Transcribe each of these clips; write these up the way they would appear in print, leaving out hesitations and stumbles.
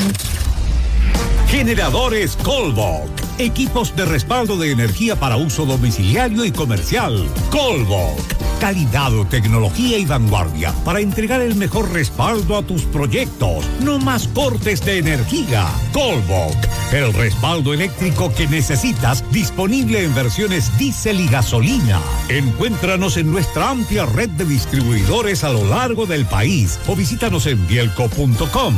Generadores Colbok. Equipos de respaldo de energía para uso domiciliario y comercial. Colbok. Calidad, tecnología y vanguardia para entregar el mejor respaldo a tus proyectos. No más cortes de energía. Colbok. El respaldo eléctrico que necesitas, disponible en versiones diésel y gasolina. Encuéntranos en nuestra amplia red de distribuidores a lo largo del país o visítanos en bielco.com.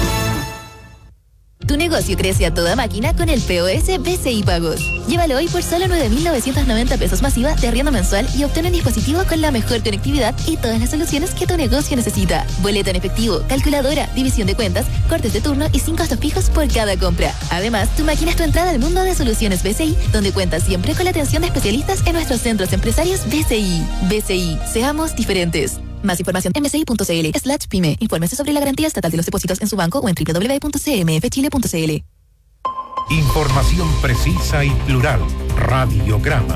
Tu negocio crece a toda máquina con el POS BCI Pagos. Llévalo hoy por solo 9.990 pesos masiva de arriendo mensual y obtén un dispositivo con la mejor conectividad y todas las soluciones que tu negocio necesita. Boleto en efectivo, calculadora, división de cuentas, cortes de turno y sin costos fijos por cada compra. Además, tu máquina es tu entrada al mundo de soluciones BCI, donde cuentas siempre con la atención de especialistas en nuestros centros empresarios BCI. BCI, seamos diferentes. Más información en bci.cl/pyme. Infórmese sobre la garantía estatal de los depósitos en su banco o en www.cmfchile.cl. Información precisa y plural. Radiograma.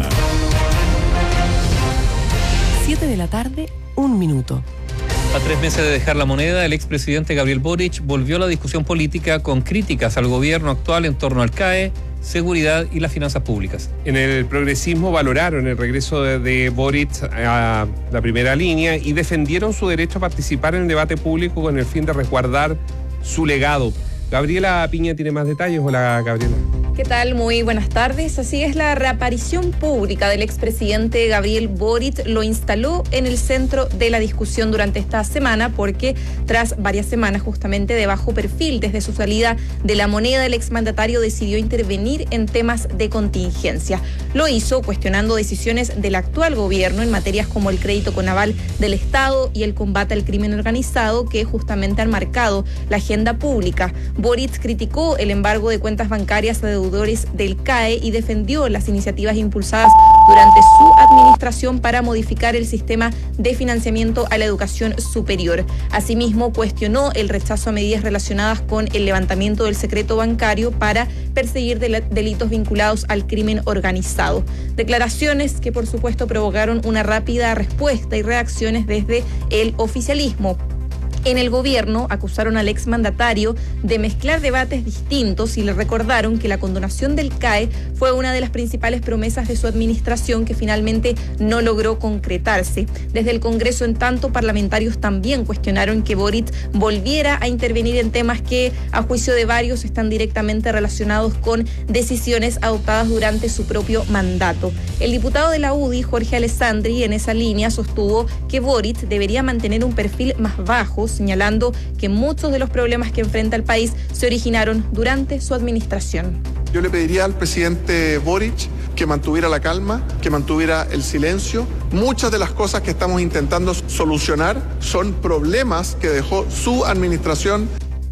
7 de la tarde, 1 minuto. A 3 meses de dejar la moneda, el expresidente Gabriel Boric volvió a la discusión política con críticas al gobierno actual en torno al CAE, seguridad y las finanzas públicas. En el progresismo valoraron el regreso de Boric a la primera línea y defendieron su derecho a participar en el debate público con el fin de resguardar su legado. Gabriela Piña tiene más detalles. Hola, Gabriela. ¿Qué tal? Muy buenas tardes. Así es, la reaparición pública del expresidente Gabriel Boric lo instaló en el centro de la discusión durante esta semana, porque tras varias semanas justamente de bajo perfil desde su salida de la moneda, el exmandatario decidió intervenir en temas de contingencia. Lo hizo cuestionando decisiones del actual gobierno en materias como el crédito con aval del Estado y el combate al crimen organizado, que justamente han marcado la agenda pública. Boric criticó el embargo de cuentas bancarias a deudores del CAE y defendió las iniciativas impulsadas durante su administración para modificar el sistema de financiamiento a la educación superior. Asimismo, cuestionó el rechazo a medidas relacionadas con el levantamiento del secreto bancario para perseguir delitos vinculados al crimen organizado. Declaraciones que, por supuesto, provocaron una rápida respuesta y reacciones desde el oficialismo. En el gobierno acusaron al exmandatario de mezclar debates distintos y le recordaron que la condonación del CAE fue una de las principales promesas de su administración que finalmente no logró concretarse. Desde el Congreso, en tanto, parlamentarios también cuestionaron que Boric volviera a intervenir en temas que, a juicio de varios, están directamente relacionados con decisiones adoptadas durante su propio mandato. El diputado de la UDI, Jorge Alessandri, en esa línea sostuvo que Boric debería mantener un perfil más bajo, señalando que muchos de los problemas que enfrenta el país se originaron durante su administración. Yo le pediría al presidente Boric que mantuviera la calma, que mantuviera el silencio. Muchas de las cosas que estamos intentando solucionar son problemas que dejó su administración.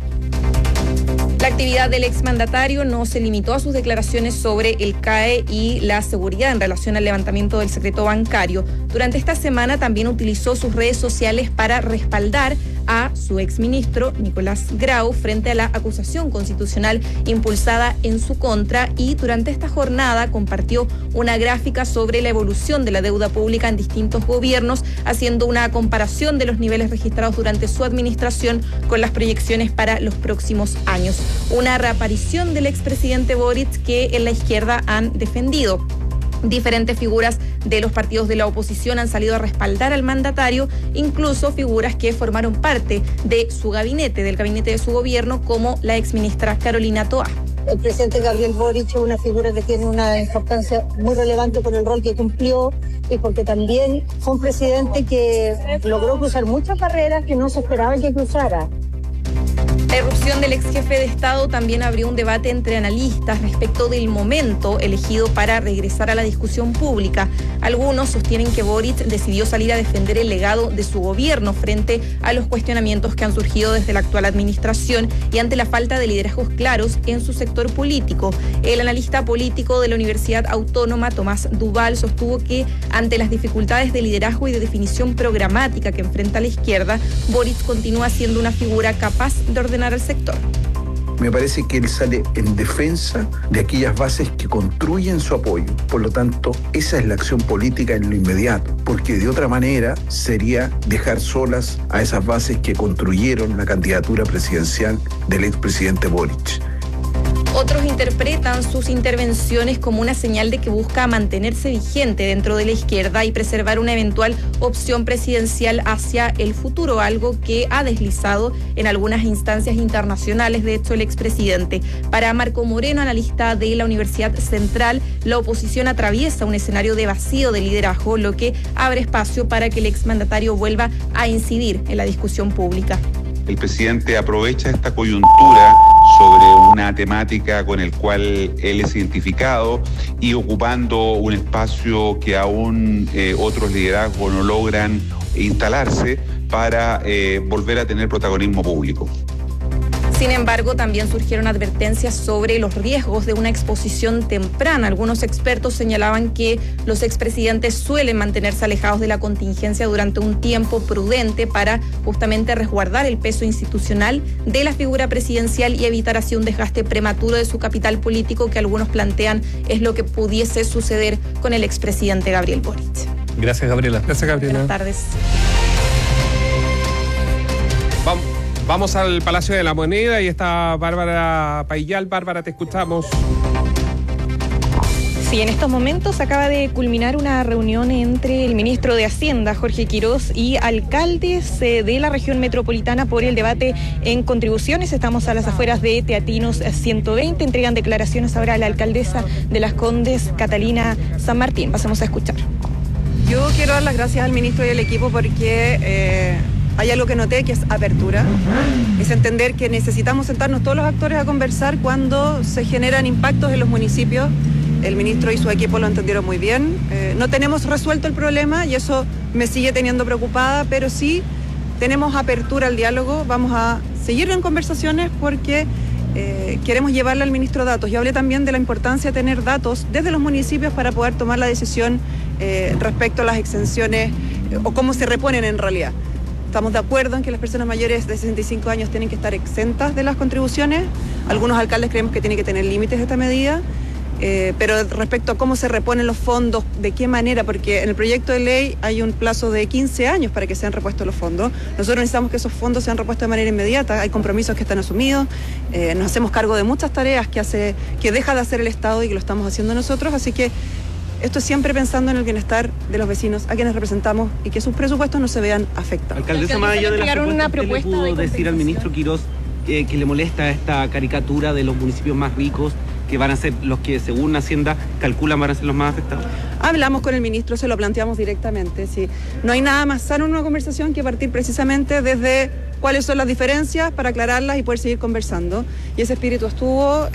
La actividad del exmandatario no se limitó a sus declaraciones sobre el CAE y la seguridad en relación al levantamiento del secreto bancario. Durante esta semana también utilizó sus redes sociales para respaldar a su exministro Nicolás Grau frente a la acusación constitucional impulsada en su contra, y durante esta jornada compartió una gráfica sobre la evolución de la deuda pública en distintos gobiernos, haciendo una comparación de los niveles registrados durante su administración con las proyecciones para los próximos años. Una reaparición del expresidente Boric que en la izquierda han defendido. Diferentes figuras de los partidos de la oposición han salido a respaldar al mandatario, incluso figuras que formaron parte de su gabinete, del gabinete de su gobierno, como la exministra Carolina Toá. El presidente Gabriel Boric es una figura que tiene una importancia muy relevante por el rol que cumplió y porque también fue un presidente que logró cruzar muchas barreras que no se esperaba que cruzara. La irrupción del ex jefe de Estado también abrió un debate entre analistas respecto del momento elegido para regresar a la discusión pública. Algunos sostienen que Boric decidió salir a defender el legado de su gobierno frente a los cuestionamientos que han surgido desde la actual administración y ante la falta de liderazgos claros en su sector político. El analista político de la Universidad Autónoma, Tomás Duval, sostuvo que ante las dificultades de liderazgo y de definición programática que enfrenta la izquierda, Boric continúa siendo una figura capaz de ordenar al sector. Me parece que él sale en defensa de aquellas bases que construyen su apoyo. Por lo tanto, esa es la acción política en lo inmediato, porque de otra manera sería dejar solas a esas bases que construyeron la candidatura presidencial del expresidente Boric. Otros interpretan sus intervenciones como una señal de que busca mantenerse vigente dentro de la izquierda y preservar una eventual opción presidencial hacia el futuro, algo que ha deslizado en algunas instancias internacionales, de hecho, el expresidente. Para Marco Moreno, analista de la Universidad Central, la oposición atraviesa un escenario de vacío de liderazgo, lo que abre espacio para que el exmandatario vuelva a incidir en la discusión pública. El presidente aprovecha esta coyuntura sobre una temática con el cual él es identificado y ocupando un espacio que aún otros liderazgos no logran instalarse para volver a tener protagonismo público. Sin embargo, también surgieron advertencias sobre los riesgos de una exposición temprana. Algunos expertos señalaban que los expresidentes suelen mantenerse alejados de la contingencia durante un tiempo prudente para justamente resguardar el peso institucional de la figura presidencial y evitar así un desgaste prematuro de su capital político, que algunos plantean es lo que pudiese suceder con el expresidente Gabriel Boric. Gracias, Gabriela. Gracias, Gabriela. Buenas tardes. Vamos al Palacio de la Moneda y está Bárbara Paillal. Bárbara, te escuchamos. Sí, en estos momentos acaba de culminar una reunión entre el ministro de Hacienda, Jorge Quirós, y alcaldes de la región metropolitana por el debate en contribuciones. Estamos a las afueras de Teatinos 120. Entregan declaraciones ahora a la alcaldesa de Las Condes, Catalina San Martín. Pasemos a escuchar. Yo quiero dar las gracias al ministro y al equipo porque hay algo que noté, que es apertura. Es entender que necesitamos sentarnos todos los actores a conversar cuando se generan impactos en los municipios. El ministro y su equipo lo entendieron muy bien. No tenemos resuelto el problema y eso me sigue teniendo preocupada, pero sí tenemos apertura al diálogo. Vamos a seguir en conversaciones porque queremos llevarle al ministro datos. Yo hablé también de la importancia de tener datos desde los municipios para poder tomar la decisión respecto a las exenciones o cómo se reponen en realidad. Estamos de acuerdo en que las personas mayores de 65 años tienen que estar exentas de las contribuciones. Algunos alcaldes creemos que tiene que tener límites esta medida, pero respecto a cómo se reponen los fondos, de qué manera, porque en el proyecto de ley hay un plazo de 15 años para que sean repuestos los fondos. Nosotros necesitamos que esos fondos sean repuestos de manera inmediata. Hay compromisos que están asumidos, nos hacemos cargo de muchas tareas que deja de hacer el Estado y que lo estamos haciendo nosotros, así que esto es siempre pensando en el bienestar de los vecinos a quienes representamos y que sus presupuestos no se vean afectados. Alcaldesa, más allá de las propuestas, ¿qué le pudo decir al ministro Quirós que le molesta esta caricatura de los municipios más ricos, que van a ser los que, según Hacienda, calculan van a ser los más afectados? Hablamos con el ministro, se lo planteamos directamente. Sí. No hay nada más sano en una conversación que partir precisamente desde cuáles son las diferencias para aclararlas y poder seguir conversando. Y ese espíritu estuvo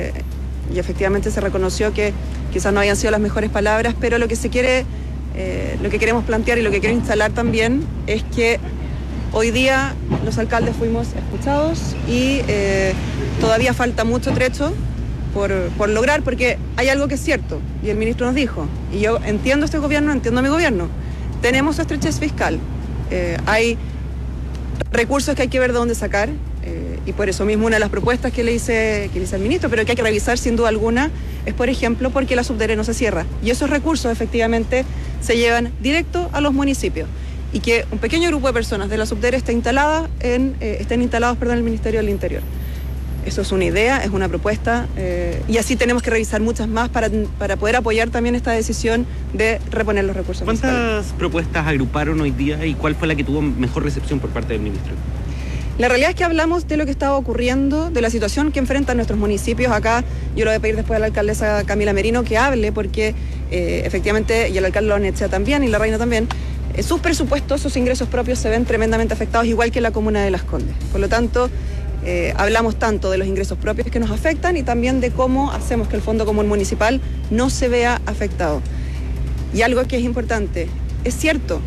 y efectivamente se reconoció que quizás no habían sido las mejores palabras, pero lo que se quiere, lo que queremos plantear y lo que quiero instalar también es que hoy día los alcaldes fuimos escuchados y todavía falta mucho trecho por lograr, porque hay algo que es cierto, y el ministro nos dijo, y yo entiendo este gobierno, entiendo a mi gobierno, tenemos estrechez fiscal, hay recursos que hay que ver de dónde sacar, y por eso mismo una de las propuestas que le hice al ministro, pero que hay que revisar sin duda alguna, es por ejemplo porque la Subdere no se cierra, y esos recursos efectivamente se llevan directo a los municipios, y que un pequeño grupo de personas de la Subdere estén instalados en el Ministerio del Interior. Eso es una idea, es una propuesta, y así tenemos que revisar muchas más para poder apoyar también esta decisión de reponer los recursos. ¿Cuántas propuestas agruparon hoy día y cuál fue la que tuvo mejor recepción por parte del ministro? La realidad es que hablamos de lo que estaba ocurriendo, de la situación que enfrentan nuestros municipios. Acá yo lo voy a pedir después a la alcaldesa Camila Merino que hable, porque efectivamente, y el alcalde Loanetxea también, y la reina también, sus presupuestos, sus ingresos propios se ven tremendamente afectados, igual que la comuna de Las Condes. Por lo tanto, hablamos tanto de los ingresos propios que nos afectan y también de cómo hacemos que el Fondo Común Municipal no se vea afectado. Y algo que es importante, es cierto,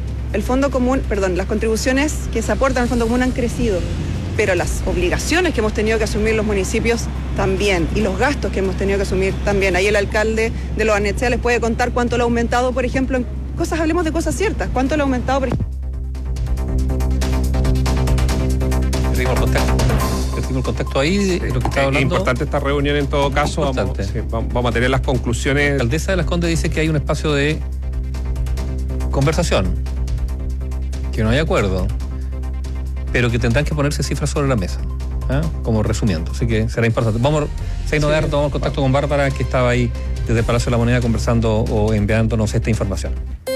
las contribuciones que se aportan al Fondo Común han crecido, pero las obligaciones que hemos tenido que asumir los municipios también, y los gastos que hemos tenido que asumir también. Ahí el alcalde de Loanetxea les puede contar cuánto lo ha aumentado, por ejemplo, en cosas, hablemos de cosas ciertas, cuánto lo ha aumentado, por ejemplo. Perdimos el contacto ahí, lo que estaba hablando. Es importante esta reunión en todo caso. Vamos a tener las conclusiones. La alcaldesa de Las Condes dice que hay un espacio de conversación, que no hay acuerdo, pero que tendrán que ponerse cifras sobre la mesa, como resumiendo. Así que será importante. Si hay novedades, tomamos contacto con Bárbara, que estaba ahí desde el Palacio de la Moneda conversando o enviándonos esta información.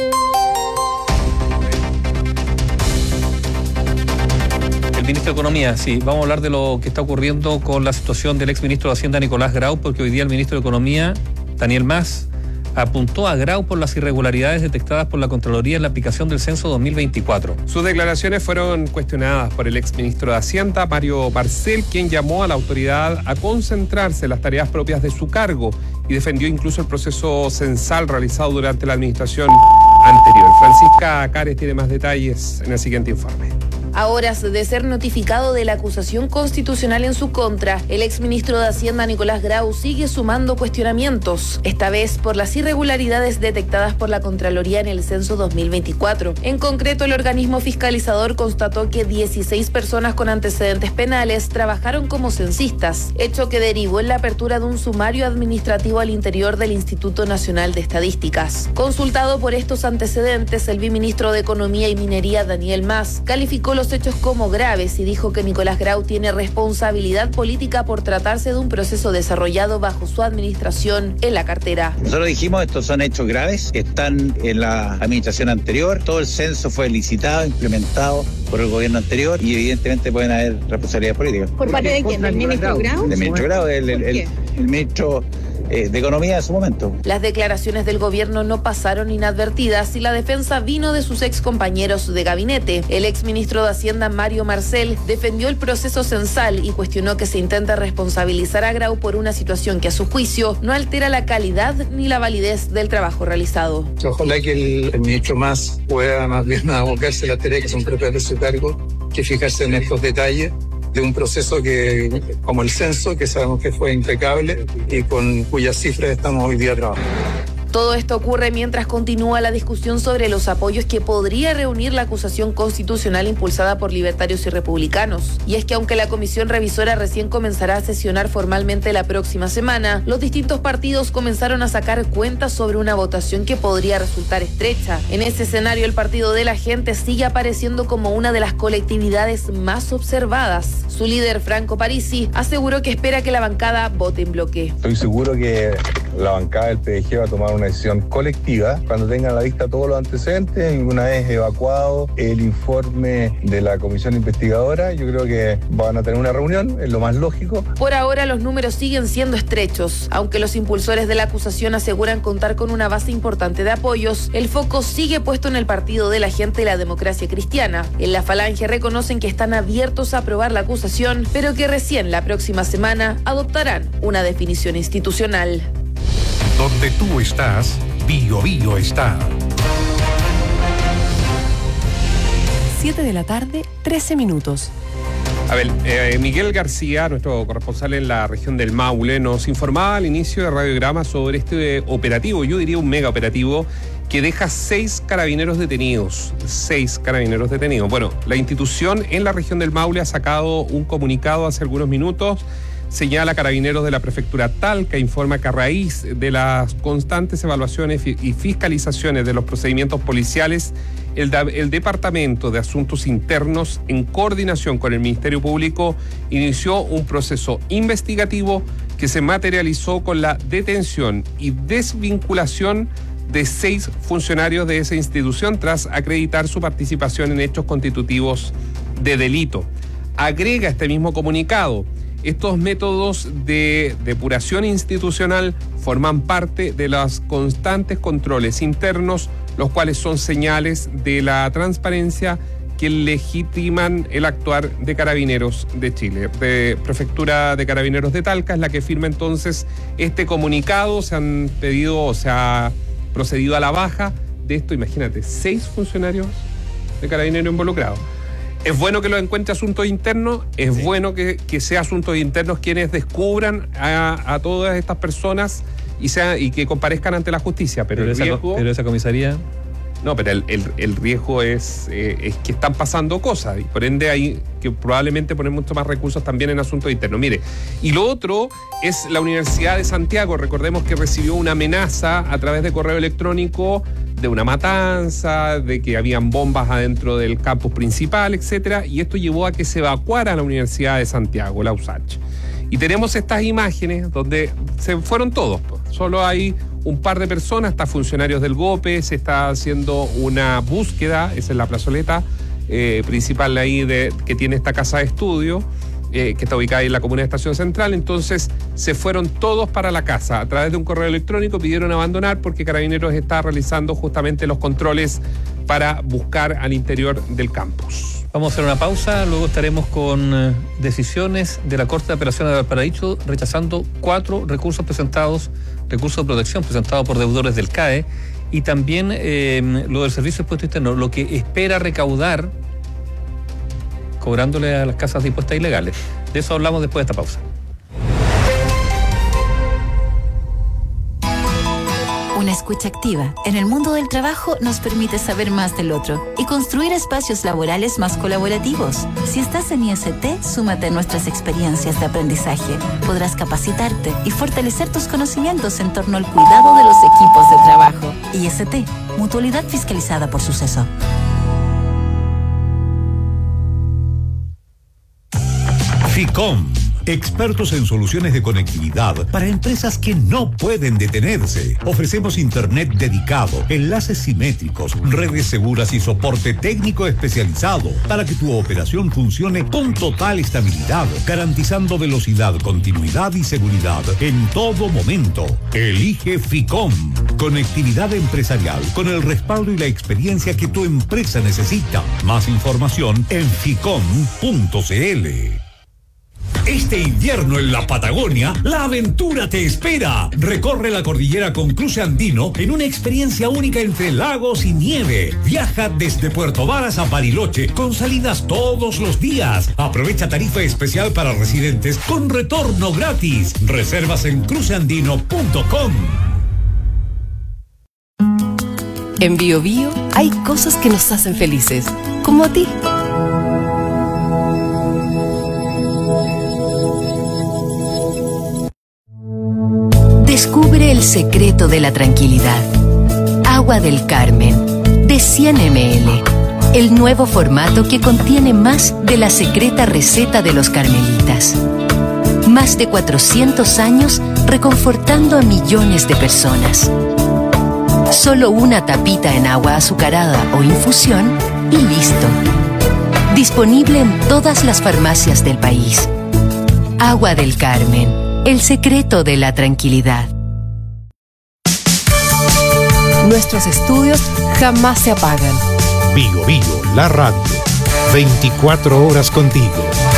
El ministro de Economía, sí, vamos a hablar de lo que está ocurriendo con la situación del exministro de Hacienda, Nicolás Grau, porque hoy día el ministro de Economía, Daniel Mas, apuntó a Grau por las irregularidades detectadas por la Contraloría en la aplicación del censo 2024. Sus declaraciones fueron cuestionadas por el exministro de Hacienda, Mario Marcel, quien llamó a la autoridad a concentrarse en las tareas propias de su cargo y defendió incluso el proceso censal realizado durante la administración anterior. Francisca Cares tiene más detalles en el siguiente informe. A horas de ser notificado de la acusación constitucional en su contra, el exministro de Hacienda Nicolás Grau sigue sumando cuestionamientos, esta vez por las irregularidades detectadas por la Contraloría en el censo 2024. En concreto, el organismo fiscalizador constató que 16 personas con antecedentes penales trabajaron como censistas, hecho que derivó en la apertura de un sumario administrativo al interior del Instituto Nacional de Estadísticas. Consultado por estos antecedentes, el viceministro de Economía y Minería, Daniel Mas, calificó los hechos como graves y dijo que Nicolás Grau tiene responsabilidad política por tratarse de un proceso desarrollado bajo su administración en la cartera. Nosotros dijimos, estos son hechos graves, que están en la administración anterior, todo el censo fue licitado, implementado por el gobierno anterior y evidentemente pueden haber responsabilidades políticas. ¿Por parte de quién? ¿Del ministro Grau? Del ministro Grau, el ministro de Economía en su momento. Las declaraciones del gobierno no pasaron inadvertidas y la defensa vino de sus ex compañeros de gabinete. El exministro de Hacienda, Mario Marcel, defendió el proceso censal y cuestionó que se intenta responsabilizar a Grau por una situación que a su juicio no altera la calidad ni la validez del trabajo realizado. Ojalá que el ministro Mas pueda más bien abocarse a las tareas que son propias de su cargo, que fijarse en estos detalles de un proceso que, como el censo, que sabemos que fue impecable y con cuyas cifras estamos hoy día trabajando. Todo esto ocurre mientras continúa la discusión sobre los apoyos que podría reunir la acusación constitucional impulsada por libertarios y republicanos. Y es que aunque la comisión revisora recién comenzará a sesionar formalmente la próxima semana, los distintos partidos comenzaron a sacar cuentas sobre una votación que podría resultar estrecha. En ese escenario, el Partido de la Gente sigue apareciendo como una de las colectividades más observadas. Su líder, Franco Parisi, aseguró que espera que la bancada vote en bloque. Estoy seguro que la bancada del PDG va a tomar una decisión colectiva cuando tengan a la vista todos los antecedentes y una vez evacuado el informe de la comisión investigadora, yo creo que van a tener una reunión, es lo más lógico. Por ahora los números siguen siendo estrechos. Aunque los impulsores de la acusación aseguran contar con una base importante de apoyos, el foco sigue puesto en el Partido de la Gente y la Democracia Cristiana. En la Falange reconocen que están abiertos a aprobar la acusación, pero que recién la próxima semana adoptarán una definición institucional. Donde tú estás, Bio Bio está. 7 de la tarde, 13 minutos. A ver, Miguel García, nuestro corresponsal en la región del Maule, nos informaba al inicio de Radiograma sobre este operativo, yo diría un mega operativo, que deja 6 carabineros detenidos. 6 carabineros detenidos. Bueno, la institución en la región del Maule ha sacado un comunicado hace algunos minutos. Señala a Carabineros de la Prefectura Talca, informa que a raíz de las constantes evaluaciones y fiscalizaciones de los procedimientos policiales, el Departamento de Asuntos Internos, en coordinación con el Ministerio Público, inició un proceso investigativo que se materializó con la detención y desvinculación de 6 funcionarios de esa institución tras acreditar su participación en hechos constitutivos de delito. Agrega este mismo comunicado: estos métodos de depuración institucional forman parte de los constantes controles internos, los cuales son señales de la transparencia que legitiman el actuar de Carabineros de Chile. De Prefectura de Carabineros de Talca es la que firma entonces este comunicado. Se han pedido o se ha procedido a la baja de esto, imagínate, 6 funcionarios de Carabineros involucrados. Es bueno que lo encuentre Asuntos Internos, es bueno que sea Asuntos Internos quienes descubran a todas estas personas y que comparezcan ante la justicia, pero el riesgo... Pero esa comisaría... No, pero el riesgo es que están pasando cosas y por ende hay que probablemente poner mucho más recursos también en asuntos internos. Mire, y lo otro es la Universidad de Santiago. Recordemos que recibió una amenaza a través de correo electrónico de una matanza, de que habían bombas adentro del campus principal, etcétera, y esto llevó a que se evacuara la Universidad de Santiago, la USACH. Y tenemos estas imágenes donde se fueron todos, pues. Solo hay un par de personas, hasta funcionarios del GOPE, se está haciendo una búsqueda, esa es la plazoleta principal ahí que tiene esta casa de estudio, que está ubicada ahí en la comuna de Estación Central. Entonces se fueron todos para la casa. A través de un correo electrónico pidieron abandonar porque Carabineros está realizando justamente los controles para buscar al interior del campus. Vamos a hacer una pausa, luego estaremos con decisiones de la Corte de Apelaciones de Valparaíso rechazando 4 recursos de protección presentados por deudores del CAE, y también lo del Servicio de Impuesto Interno, lo que espera recaudar cobrándole a las casas de impuestos ilegales. De eso hablamos después de esta pausa. Una escucha activa en el mundo del trabajo nos permite saber más del otro y construir espacios laborales más colaborativos. Si estás en IST, súmate a nuestras experiencias de aprendizaje. Podrás capacitarte y fortalecer tus conocimientos en torno al cuidado de los equipos de trabajo. IST, Mutualidad Fiscalizada por Suceso. FICOM, expertos en soluciones de conectividad para empresas que no pueden detenerse. Ofrecemos internet dedicado, enlaces simétricos, redes seguras y soporte técnico especializado para que tu operación funcione con total estabilidad, garantizando velocidad, continuidad y seguridad en todo momento. Elige FICOM, conectividad empresarial con el respaldo y la experiencia que tu empresa necesita. Más información en ficom.cl. Este invierno en la Patagonia, la aventura te espera. Recorre la cordillera con cruce andino en una experiencia única entre lagos y nieve. Viaja desde Puerto Varas a Bariloche con salidas todos los días. Aprovecha tarifa especial para residentes con retorno gratis. Reservas en cruceandino.com. En Bio Bio hay cosas que nos hacen felices, como a ti. Descubre el secreto de la tranquilidad. Agua del Carmen, de 100 ml. El nuevo formato que contiene más de la secreta receta de los carmelitas. Más de 400 años reconfortando a millones de personas. Solo una tapita en agua azucarada o infusión y listo. Disponible en todas las farmacias del país. Agua del Carmen. El secreto de la tranquilidad. Nuestros estudios jamás se apagan. Bio Bio, la radio. 24 horas contigo.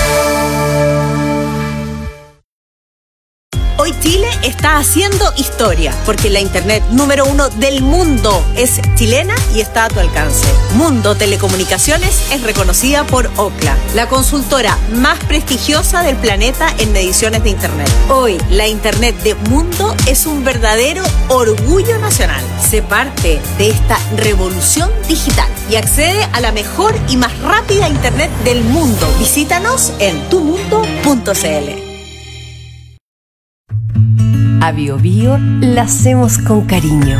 Hoy Chile está haciendo historia, porque la internet número 1 del mundo es chilena y está a tu alcance. Mundo Telecomunicaciones es reconocida por Ookla, la consultora más prestigiosa del planeta en mediciones de internet. Hoy, la internet de Mundo es un verdadero orgullo nacional. Sé parte de esta revolución digital y accede a la mejor y más rápida internet del mundo. Visítanos en tumundo.cl. A Bio Bio la hacemos con cariño.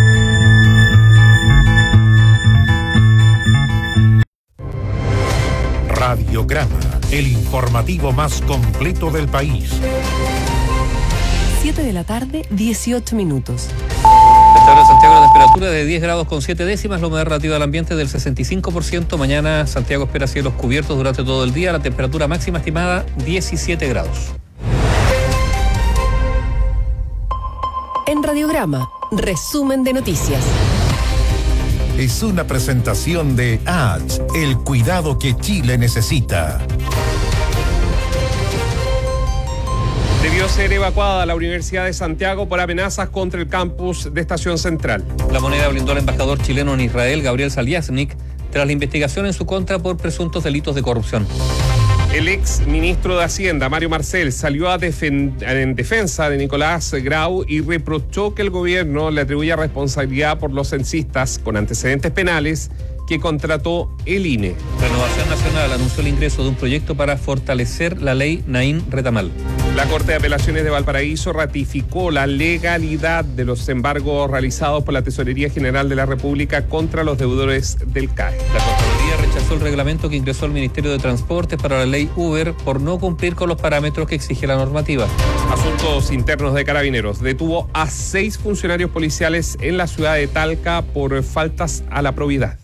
Radiograma, el informativo más completo del país. 7 de la tarde, 18 minutos. Esta hora en Santiago la temperatura de 10 grados con 7 décimas, la humedad relativa del ambiente del 65%. Mañana Santiago espera cielos cubiertos durante todo el día, la temperatura máxima estimada 17 grados. En Radiograma, resumen de noticias. Es una presentación de ADS, el cuidado que Chile necesita. Debió ser evacuada la Universidad de Santiago por amenazas contra el campus de Estación Central. La Moneda blindó al embajador chileno en Israel, Gabriel Saliasnik, tras la investigación en su contra por presuntos delitos de corrupción. El ex ministro de Hacienda, Mario Marcel, salió en defensa de Nicolás Grau y reprochó que el gobierno le atribuya responsabilidad por los censistas con antecedentes penales que contrató el INE. Renovación Nacional anunció el ingreso de un proyecto para fortalecer la ley Naín Retamal. La Corte de Apelaciones de Valparaíso ratificó la legalidad de los embargos realizados por la Tesorería General de la República contra los deudores del CAE. La Contraloría rechazó el reglamento que ingresó al Ministerio de Transportes para la ley Uber por no cumplir con los parámetros que exige la normativa. Asuntos Internos de Carabineros detuvo a 6 funcionarios policiales en la ciudad de Talca por faltas a la probidad.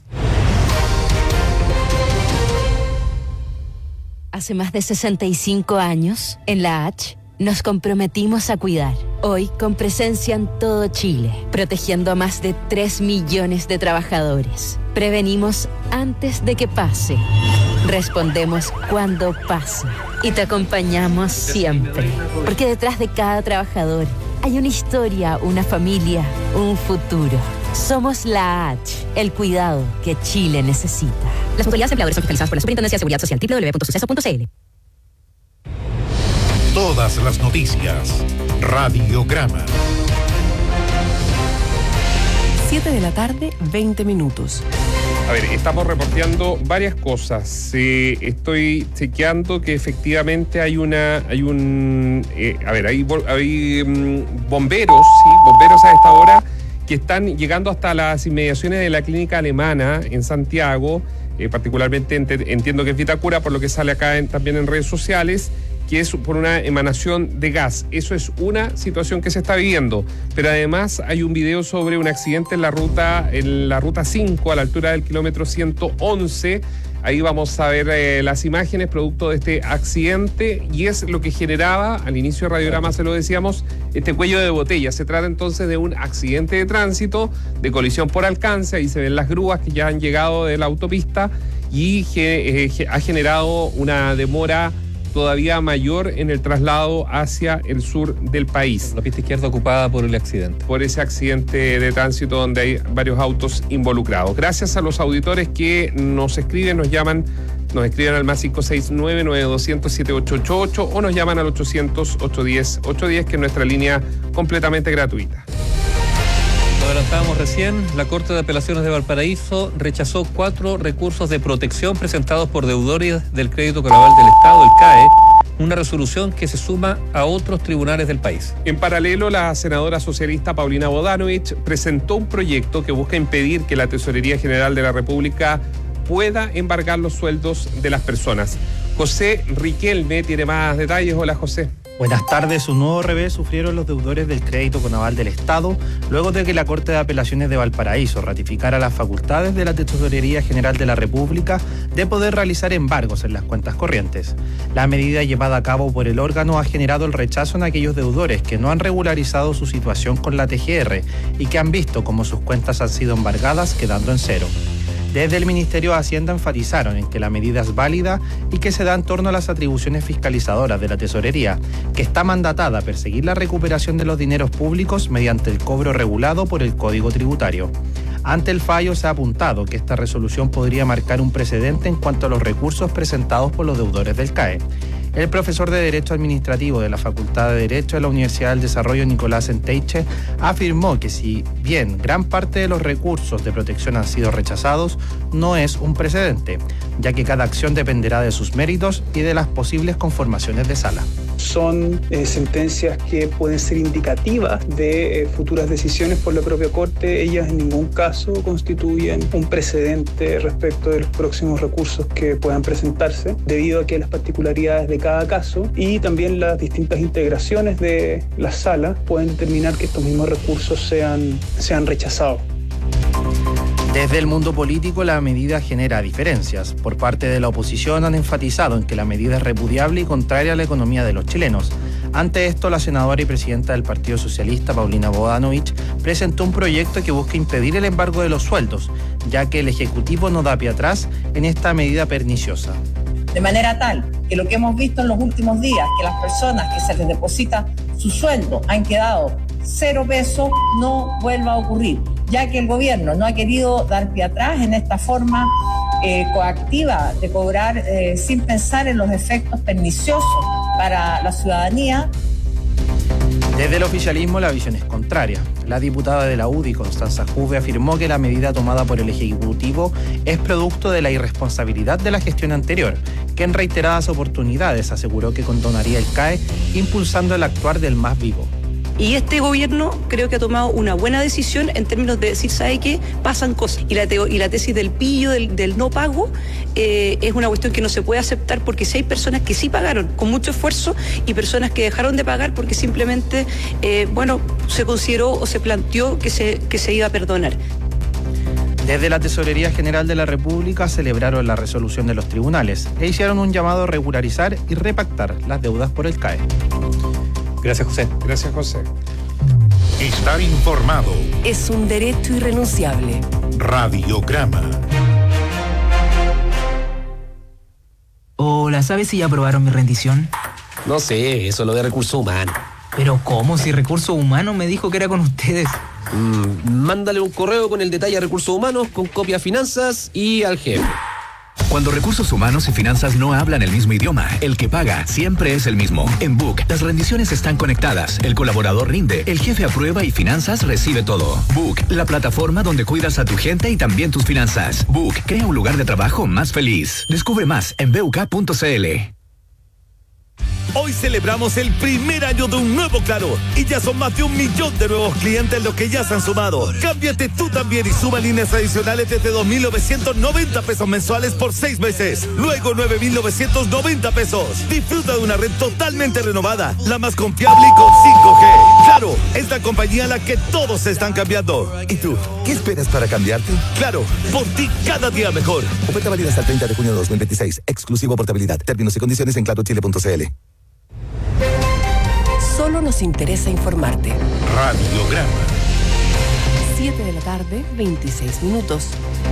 Hace más de 65 años, en la H, nos comprometimos a cuidar. Hoy, con presencia en todo Chile, protegiendo a más de 3 millones de trabajadores. Prevenimos antes de que pase. Respondemos cuando pase. Y te acompañamos siempre. Porque detrás de cada trabajador hay una historia, una familia, un futuro. Somos la H, el cuidado que Chile necesita. Las mutualidades empleadores son fiscalizadas por la Superintendencia de Seguridad Social, www.suceso.cl. Todas las noticias. Radiograma. 7 de la tarde, 20 minutos. A ver, estamos reporteando varias cosas. Estoy chequeando que efectivamente hay bomberos, ¿sí? Bomberos a esta hora que están llegando hasta las inmediaciones de la clínica alemana en Santiago, particularmente entiendo que es Vitacura, por lo que sale acá también en redes sociales, que es por una emanación de gas. Eso es una situación que se está viviendo. Pero además hay un video sobre un accidente en la ruta 5, a la altura del kilómetro 111. Ahí vamos a ver las imágenes producto de este accidente, y es lo que generaba, al inicio de Radiograma se lo decíamos, este cuello de botella. Se trata entonces de un accidente de tránsito, de colisión por alcance. Ahí se ven las grúas que ya han llegado de la autopista y ha generado una demora todavía mayor en el traslado hacia el sur del país. La pista izquierda ocupada por el accidente. Por ese accidente de tránsito donde hay varios autos involucrados. Gracias a los auditores que nos escriben, nos escriben al más 569-9200-7888 o nos llaman al 800-810-810, que es nuestra línea completamente gratuita. Lo adelantábamos recién, la Corte de Apelaciones de Valparaíso rechazó 4 recursos de protección presentados por deudores del Crédito Conaval del Estado, el CAE, una resolución que se suma a otros tribunales del país. En paralelo, la senadora socialista Paulina Bodanovich presentó un proyecto que busca impedir que la Tesorería General de la República pueda embargar los sueldos de las personas. José Riquelme tiene más detalles. Hola, José. Buenas tardes. Un nuevo revés sufrieron los deudores del Crédito Conaval del Estado luego de que la Corte de Apelaciones de Valparaíso ratificara las facultades de la Tesorería General de la República de poder realizar embargos en las cuentas corrientes. La medida llevada a cabo por el órgano ha generado el rechazo en aquellos deudores que no han regularizado su situación con la TGR y que han visto cómo sus cuentas han sido embargadas, quedando en cero. Desde el Ministerio de Hacienda enfatizaron en que la medida es válida y que se da en torno a las atribuciones fiscalizadoras de la Tesorería, que está mandatada a perseguir la recuperación de los dineros públicos mediante el cobro regulado por el Código Tributario. Ante el fallo se ha apuntado que esta resolución podría marcar un precedente en cuanto a los recursos presentados por los deudores del CAE. El profesor de Derecho Administrativo de la Facultad de Derecho de la Universidad del Desarrollo, Nicolás Enteiche, afirmó que si bien gran parte de los recursos de protección han sido rechazados, no es un precedente, ya que cada acción dependerá de sus méritos y de las posibles conformaciones de sala. Son sentencias que pueden ser indicativas de futuras decisiones por la propia Corte. Ellas en ningún caso constituyen un precedente respecto de los próximos recursos que puedan presentarse, debido a que las particularidades de cada caso y también las distintas integraciones de la sala pueden determinar que estos mismos recursos sean rechazados. Desde el mundo político, la medida genera diferencias. Por parte de la oposición han enfatizado en que la medida es repudiable y contraria a la economía de los chilenos. Ante esto, la senadora y presidenta del Partido Socialista, Paulina Bodanovich, presentó un proyecto que busca impedir el embargo de los sueldos, ya que el Ejecutivo no da pie atrás en esta medida perniciosa. De manera tal que lo que hemos visto en los últimos días, que las personas que se les deposita su sueldo han quedado 0 pesos, no vuelva a ocurrir, ya que el gobierno no ha querido dar pie atrás en esta forma coactiva de cobrar sin pensar en los efectos perniciosos para la ciudadanía. Desde el oficialismo la visión es contraria. La diputada de la UDI, Constanza Juve, afirmó que la medida tomada por el Ejecutivo es producto de la irresponsabilidad de la gestión anterior, que en reiteradas oportunidades aseguró que condonaría el CAE, impulsando el actuar del más vivo. Y este gobierno creo que ha tomado una buena decisión en términos de decir, ¿sabe qué? Pasan cosas. Y la tesis del pillo, del no pago, es una cuestión que no se puede aceptar, porque si hay personas que sí pagaron con mucho esfuerzo y personas que dejaron de pagar porque simplemente, se consideró o se planteó que se iba a perdonar. Desde la Tesorería General de la República celebraron la resolución de los tribunales e hicieron un llamado a regularizar y repactar las deudas por el CAE. Gracias, José. Gracias, José. Estar informado Es un derecho irrenunciable. Radiograma. Hola, ¿sabes si ya aprobaron mi rendición? No sé, eso es lo de recursos humanos. Pero ¿cómo? Si Recursos Humanos me dijo que era con ustedes. Mándale un correo con el detalle a Recursos Humanos, con copia a Finanzas y al jefe. Cuando Recursos Humanos y Finanzas no hablan el mismo idioma, el que paga siempre es el mismo. En Book, las rendiciones están conectadas, el colaborador rinde, el jefe aprueba y Finanzas recibe todo. Book, la plataforma donde cuidas a tu gente y también tus finanzas. Book, crea un lugar de trabajo más feliz. Descubre más en buk.cl. Hoy celebramos el primer año de un nuevo Claro y ya son más de 1 millón de nuevos clientes los que ya se han sumado. Cámbiate tú también y suma líneas adicionales desde 2.990 pesos mensuales por 6 meses. Luego 9.990 pesos. Disfruta de una red totalmente renovada, la más confiable y con 5G. Claro, es la compañía a la que todos se están cambiando. ¿Y tú? ¿Qué esperas para cambiarte? Claro, por ti cada día mejor. Oferta válida hasta el 30 de junio de 2026. Exclusivo portabilidad. Términos y condiciones en clarochile.cl. Solo nos interesa informarte. Radiograma. 7 de la tarde, 26 minutos.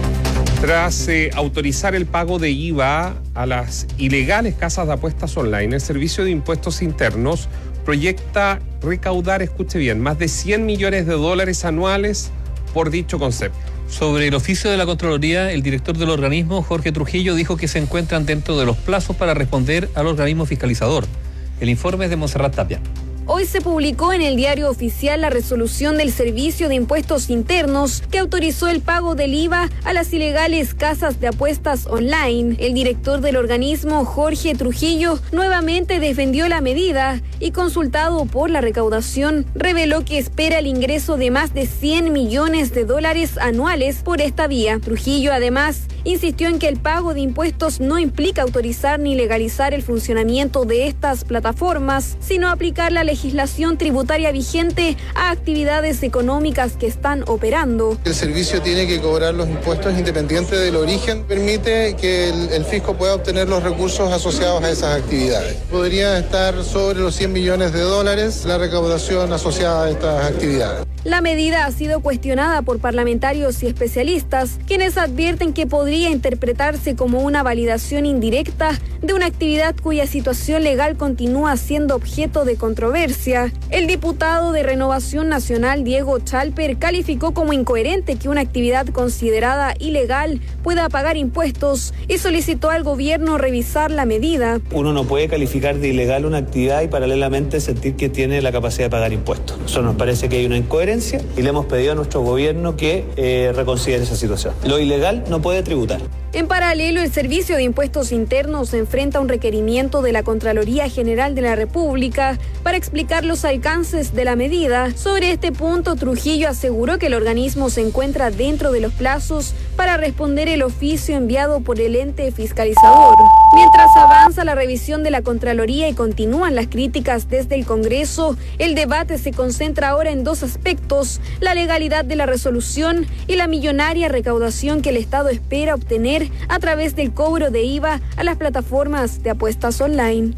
Tras autorizar el pago de IVA a las ilegales casas de apuestas online, el Servicio de Impuestos Internos proyecta recaudar, escuche bien, más de $100 millones anuales por dicho concepto. Sobre el oficio de la Contraloría, el director del organismo, Jorge Trujillo, dijo que se encuentran dentro de los plazos para responder al organismo fiscalizador. El informe es de Monserrat Tapia. Hoy se publicó en el Diario Oficial la resolución del Servicio de Impuestos Internos que autorizó el pago del IVA a las ilegales casas de apuestas online. El director del organismo, Jorge Trujillo, nuevamente defendió la medida y, consultado por la recaudación, reveló que espera el ingreso de más de $100 millones anuales por esta vía. Trujillo, además, insistió en que el pago de impuestos no implica autorizar ni legalizar el funcionamiento de estas plataformas, sino aplicar la legislación tributaria vigente a actividades económicas que están operando. El servicio tiene que cobrar los impuestos independiente del origen, permite que el fisco pueda obtener los recursos asociados a esas actividades. Podría estar sobre los $100 millones la recaudación asociada a estas actividades. La medida ha sido cuestionada por parlamentarios y especialistas, quienes advierten que podría interpretarse como una validación indirecta de una actividad cuya situación legal continúa siendo objeto de controversia. El diputado de Renovación Nacional, Diego Chalper, calificó como incoherente que una actividad considerada ilegal pueda pagar impuestos y solicitó al gobierno revisar la medida. Uno no puede calificar de ilegal una actividad y paralelamente sentir que tiene la capacidad de pagar impuestos. Eso nos parece que hay una incoherencia y le hemos pedido a nuestro gobierno que reconsidere esa situación. Lo ilegal no puede tributar. En paralelo, el Servicio de Impuestos Internos se enfrenta a un requerimiento de la Contraloría General de la República para explicar los alcances de la medida. Sobre este punto, Trujillo aseguró que el organismo se encuentra dentro de los plazos para responder el oficio enviado por el ente fiscalizador. Mientras avanza la revisión de la Contraloría y continúan las críticas desde el Congreso, el debate se concentra ahora en dos aspectos: la legalidad de la resolución y la millonaria recaudación que el Estado espera obtener a través del cobro de IVA a las plataformas de apuestas online.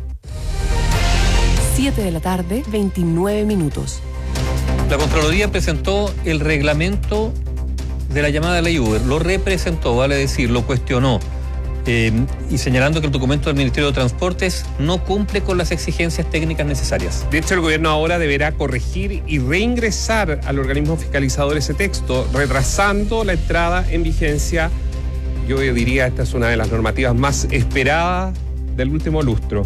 7 de la tarde, 29 minutos. La Contraloría presentó el reglamento de la llamada ley Uber. Lo representó, vale decir, lo cuestionó. Y señalando que el documento del Ministerio de Transportes no cumple con las exigencias técnicas necesarias. De hecho, el gobierno ahora deberá corregir y reingresar al organismo fiscalizador ese texto, retrasando la entrada en vigencia yo diría esta es una de las normativas más esperadas del último lustro.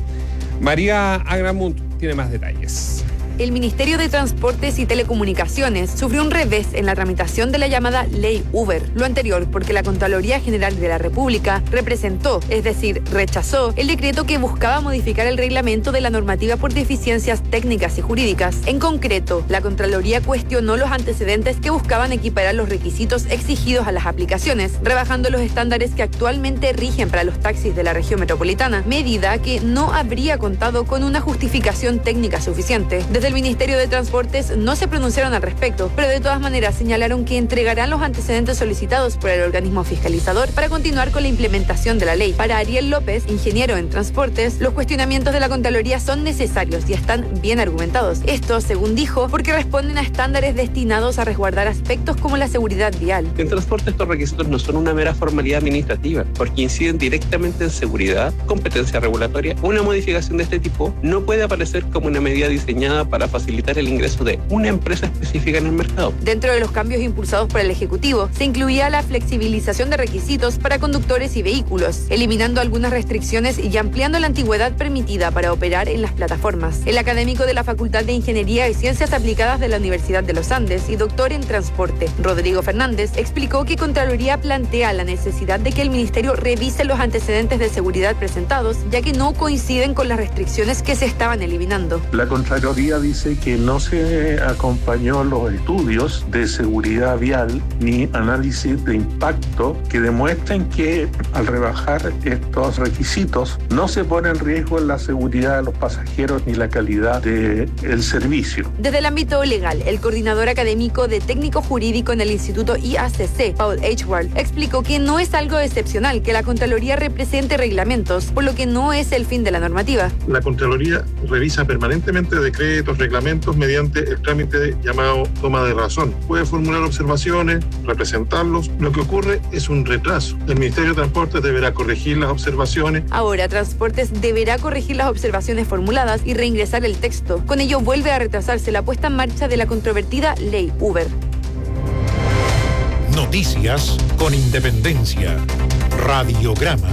María Agramunt tiene más detalles. El Ministerio de Transportes y Telecomunicaciones sufrió un revés en la tramitación de la llamada Ley Uber. Lo anterior porque la Contraloría General de la República representó, es decir, rechazó, el decreto que buscaba modificar el reglamento de la normativa por deficiencias técnicas y jurídicas. En concreto, la Contraloría cuestionó los antecedentes que buscaban equiparar los requisitos exigidos a las aplicaciones, rebajando los estándares que actualmente rigen para los taxis de la región metropolitana, medida que no habría contado con una justificación técnica suficiente. Desde el Ministerio de Transportes no se pronunciaron al respecto, pero de todas maneras señalaron que entregarán los antecedentes solicitados por el organismo fiscalizador para continuar con la implementación de la ley. Para Ariel López, ingeniero en transportes, los cuestionamientos de la Contraloría son necesarios y están bien argumentados. Esto, según dijo, porque responden a estándares destinados a resguardar aspectos como la seguridad vial. En transporte estos requisitos no son una mera formalidad administrativa, porque inciden directamente en seguridad, competencia regulatoria. Una modificación de este tipo no puede aparecer como una medida diseñada para facilitar el ingreso de una empresa específica en el mercado. Dentro de los cambios impulsados por el Ejecutivo, se incluía la flexibilización de requisitos para conductores y vehículos, eliminando algunas restricciones y ampliando la antigüedad permitida para operar en las plataformas. El académico de la Facultad de Ingeniería y Ciencias Aplicadas de la Universidad de los Andes y doctor en transporte, Rodrigo Fernández, explicó que Contraloría plantea la necesidad de que el Ministerio revise los antecedentes de seguridad presentados, ya que no coinciden con las restricciones que se estaban eliminando. La Contraloría dice que no se acompañó los estudios de seguridad vial ni análisis de impacto que demuestren que al rebajar estos requisitos no se pone en riesgo la seguridad de los pasajeros ni la calidad del servicio. Desde el ámbito legal, el coordinador académico de técnico jurídico en el Instituto IACC, Paul H. Ward, explicó que no es algo excepcional que la Contraloría represente reglamentos, por lo que no es el fin de la normativa. La Contraloría revisa permanentemente decretos, reglamentos mediante el trámite llamado toma de razón. Puede formular observaciones, representarlos. Lo que ocurre es un retraso. El Ministerio de Transportes deberá corregir las observaciones. Ahora, Transportes deberá corregir las observaciones formuladas y reingresar el texto. Con ello vuelve a retrasarse la puesta en marcha de la controvertida Ley Uber. Noticias con independencia. Radiograma.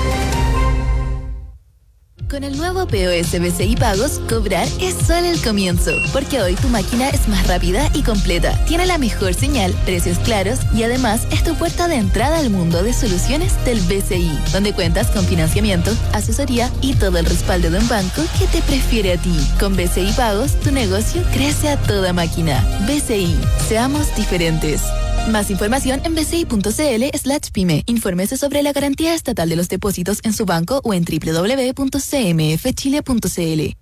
Con el nuevo POS BCI Pagos, cobrar es solo el comienzo, porque hoy tu máquina es más rápida y completa, tiene la mejor señal, precios claros y además es tu puerta de entrada al mundo de soluciones del BCI, donde cuentas con financiamiento, asesoría y todo el respaldo de un banco que te prefiere a ti. Con BCI Pagos, tu negocio crece a toda máquina. BCI, seamos diferentes. Más información en bci.cl/pyme. Infórmese sobre la garantía estatal de los depósitos en su banco o en www.cmfchile.cl.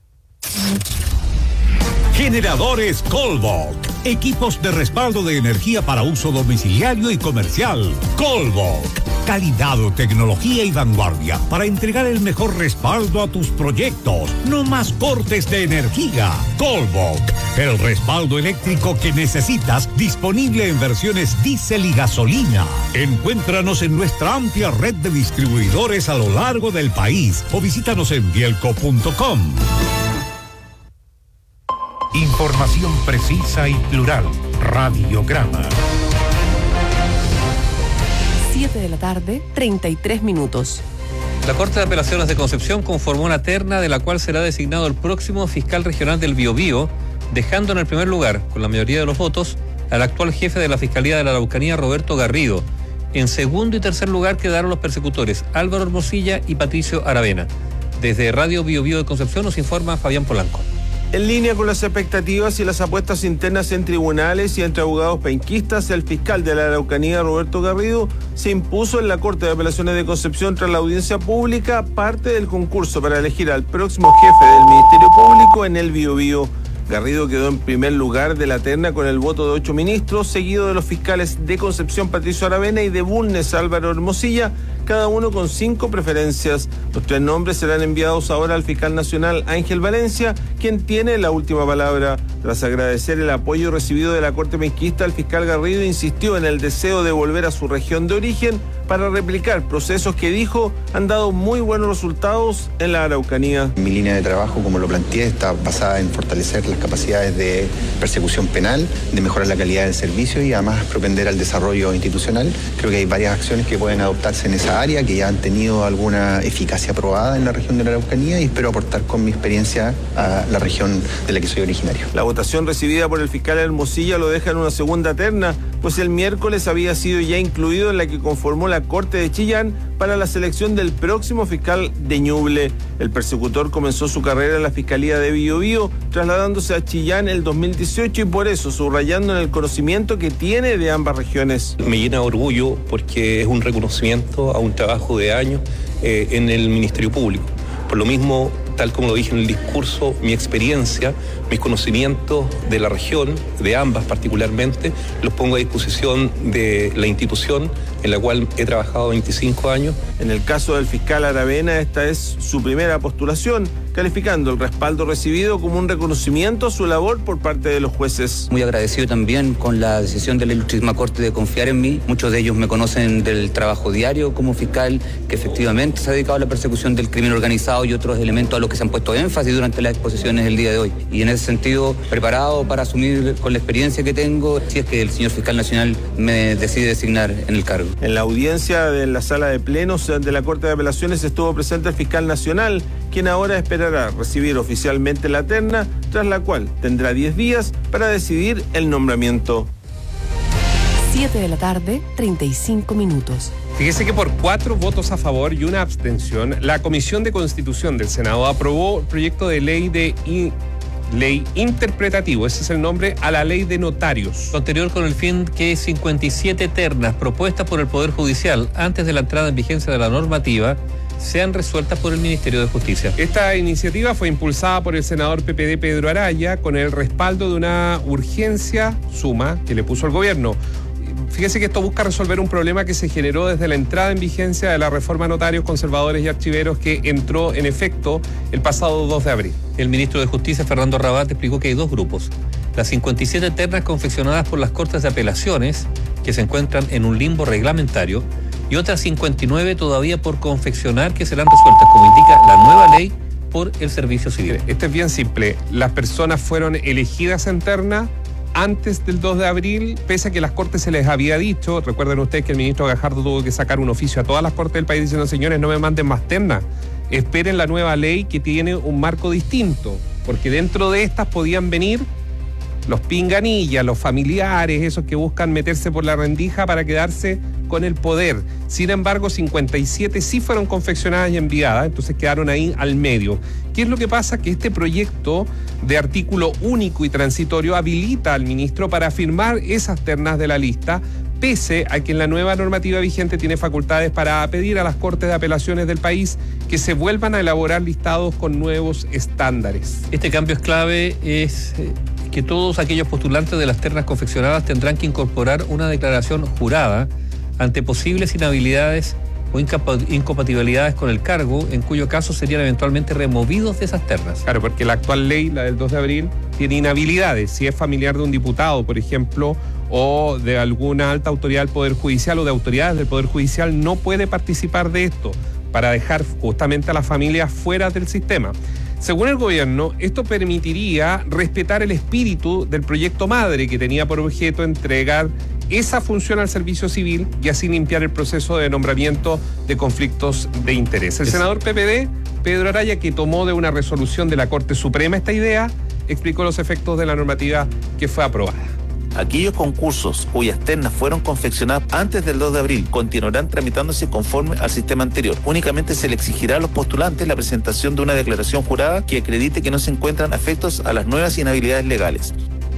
Generadores Colbach. Equipos de respaldo de energía para uso domiciliario y comercial. Colbach. Calidad, tecnología y vanguardia para entregar el mejor respaldo a tus proyectos. No más cortes de energía. Colbach. El respaldo eléctrico que necesitas, disponible en versiones diésel y gasolina. Encuéntranos en nuestra amplia red de distribuidores a lo largo del país o visítanos en bielco.com. Información precisa y plural. Radiograma. 7 de la tarde, 33 minutos. La Corte de Apelaciones de Concepción conformó una terna de la cual será designado el próximo fiscal regional del Biobío, dejando en el primer lugar, con la mayoría de los votos, al actual jefe de la Fiscalía de la Araucanía, Roberto Garrido. En segundo y tercer lugar quedaron los persecutores Álvaro Hermosilla y Patricio Aravena. Desde Radio Biobío de Concepción nos informa Fabián Polanco. En línea con las expectativas y las apuestas internas en tribunales y entre abogados penquistas, el fiscal de la Araucanía, Roberto Garrido, se impuso en la Corte de Apelaciones de Concepción tras la audiencia pública, parte del concurso para elegir al próximo jefe del Ministerio Público en el Biobío. Garrido quedó en primer lugar de la terna con el voto de 8 ministros, seguido de los fiscales de Concepción, Patricio Aravena, y de Bulnes, Álvaro Hermosilla, cada uno con 5 preferencias. Los 3 nombres serán enviados ahora al fiscal nacional Ángel Valencia, quien tiene la última palabra. Tras agradecer el apoyo recibido de la Corte Penquista, el fiscal Garrido insistió en el deseo de volver a su región de origen para replicar procesos que dijo han dado muy buenos resultados en la Araucanía. Mi línea de trabajo, como lo planteé, está basada en fortalecer las capacidades de persecución penal, de mejorar la calidad del servicio y además propender al desarrollo institucional. Creo que hay varias acciones que pueden adoptarse en esa área, que ya han tenido alguna eficacia probada en la región de la Araucanía, y espero aportar con mi experiencia a la región de la que soy originario. La votación recibida por el fiscal Hermosilla lo deja en una segunda terna, pues el miércoles había sido ya incluido en la que conformó la Corte de Chillán para la selección del próximo fiscal de Ñuble. El persecutor comenzó su carrera en la Fiscalía de Biobío, trasladándose a Chillán el 2018 y por eso subrayando en el conocimiento que tiene de ambas regiones. Me llena de orgullo porque es un reconocimiento a un trabajo de años en el Ministerio Público. Por lo mismo, tal como lo dije en el discurso, mi experiencia, mis conocimientos de la región, de ambas particularmente, los pongo a disposición de la institución en la cual he trabajado 25 años. En el caso del fiscal Aravena, esta es su primera postulación, calificando el respaldo recibido como un reconocimiento a su labor por parte de los jueces. Muy agradecido también con la decisión de la Ilustrísima Corte de confiar en mí. Muchos de ellos me conocen del trabajo diario como fiscal, que efectivamente se ha dedicado a la persecución del crimen organizado y otros elementos a los que se han puesto énfasis durante las exposiciones del día de hoy. Y en ese sentido, preparado para asumir con la experiencia que tengo, si es que el señor fiscal nacional me decide designar en el cargo. En la audiencia de la sala de plenos de la Corte de Apelaciones estuvo presente el fiscal nacional, quien ahora esperará recibir oficialmente la terna, tras la cual tendrá 10 días para decidir el nombramiento. 7 de la tarde, 35 minutos. Fíjese que por 4 votos a favor y una abstención, la Comisión de Constitución del Senado aprobó el proyecto de ley interpretativo, ese es el nombre, a la ley de notarios. Lo anterior con el fin que 57 ternas propuestas por el Poder Judicial antes de la entrada en vigencia de la normativa sean resueltas por el Ministerio de Justicia. Esta iniciativa fue impulsada por el senador PPD Pedro Araya con el respaldo de una urgencia suma que le puso el gobierno. Fíjese que esto busca resolver un problema que se generó desde la entrada en vigencia de la reforma a notarios, conservadores y archiveros que entró en efecto el pasado 2 de abril. El ministro de Justicia, Fernando Rabat, explicó que hay 2 grupos. Las 57 ternas confeccionadas por las Cortes de Apelaciones, que se encuentran en un limbo reglamentario, y otras 59 todavía por confeccionar que serán resueltas, como indica la nueva ley, por el Servicio Civil. Esto es bien simple. Las personas fueron elegidas en terna antes del 2 de abril, pese a que las Cortes se les había dicho. Recuerden ustedes que el ministro Gajardo tuvo que sacar un oficio a todas las Cortes del país diciendo: señores, no me manden más ternas, esperen la nueva ley que tiene un marco distinto, porque dentro de estas podían venir los pinganillas, los familiares, esos que buscan meterse por la rendija para quedarse con el poder. Sin embargo, 57 sí fueron confeccionadas y enviadas, entonces quedaron ahí al medio. ¿Qué es lo que pasa? Que este proyecto de artículo único y transitorio habilita al ministro para firmar esas ternas de la lista, pese a que en la nueva normativa vigente tiene facultades para pedir a las Cortes de Apelaciones del país que se vuelvan a elaborar listados con nuevos estándares. Este cambio es clave, es que todos aquellos postulantes de las ternas confeccionadas tendrán que incorporar una declaración jurada ante posibles inhabilidades o incompatibilidades con el cargo, en cuyo caso serían eventualmente removidos de esas ternas. Claro, porque la actual ley, la del 2 de abril, tiene inhabilidades. Si es familiar de un diputado, por ejemplo, o de alguna alta autoridad del Poder Judicial o de autoridades del Poder Judicial, no puede participar de esto, para dejar justamente a las familias fuera del sistema. Según el gobierno, esto permitiría respetar el espíritu del proyecto madre, que tenía por objeto entregar esa función al servicio civil y así limpiar el proceso de nombramiento de conflictos de interés. El senador PPD, Pedro Araya, que tomó de una resolución de la Corte Suprema esta idea, explicó los efectos de la normativa que fue aprobada. Aquellos concursos cuyas ternas fueron confeccionadas antes del 2 de abril continuarán tramitándose conforme al sistema anterior. Únicamente se le exigirá a los postulantes la presentación de una declaración jurada que acredite que no se encuentran afectos a las nuevas inhabilidades legales.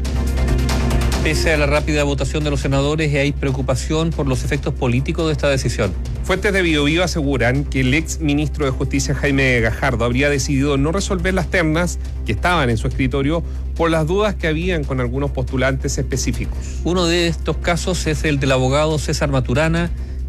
Pese a la rápida votación de los senadores, hay preocupación por los efectos políticos de esta decisión. Fuentes de Biobío aseguran que el ex ministro de Justicia, Jaime Gajardo, habría decidido no resolver las ternas que estaban en su escritorio por las dudas que habían con algunos postulantes específicos. Uno de estos casos es el del abogado César Maturana,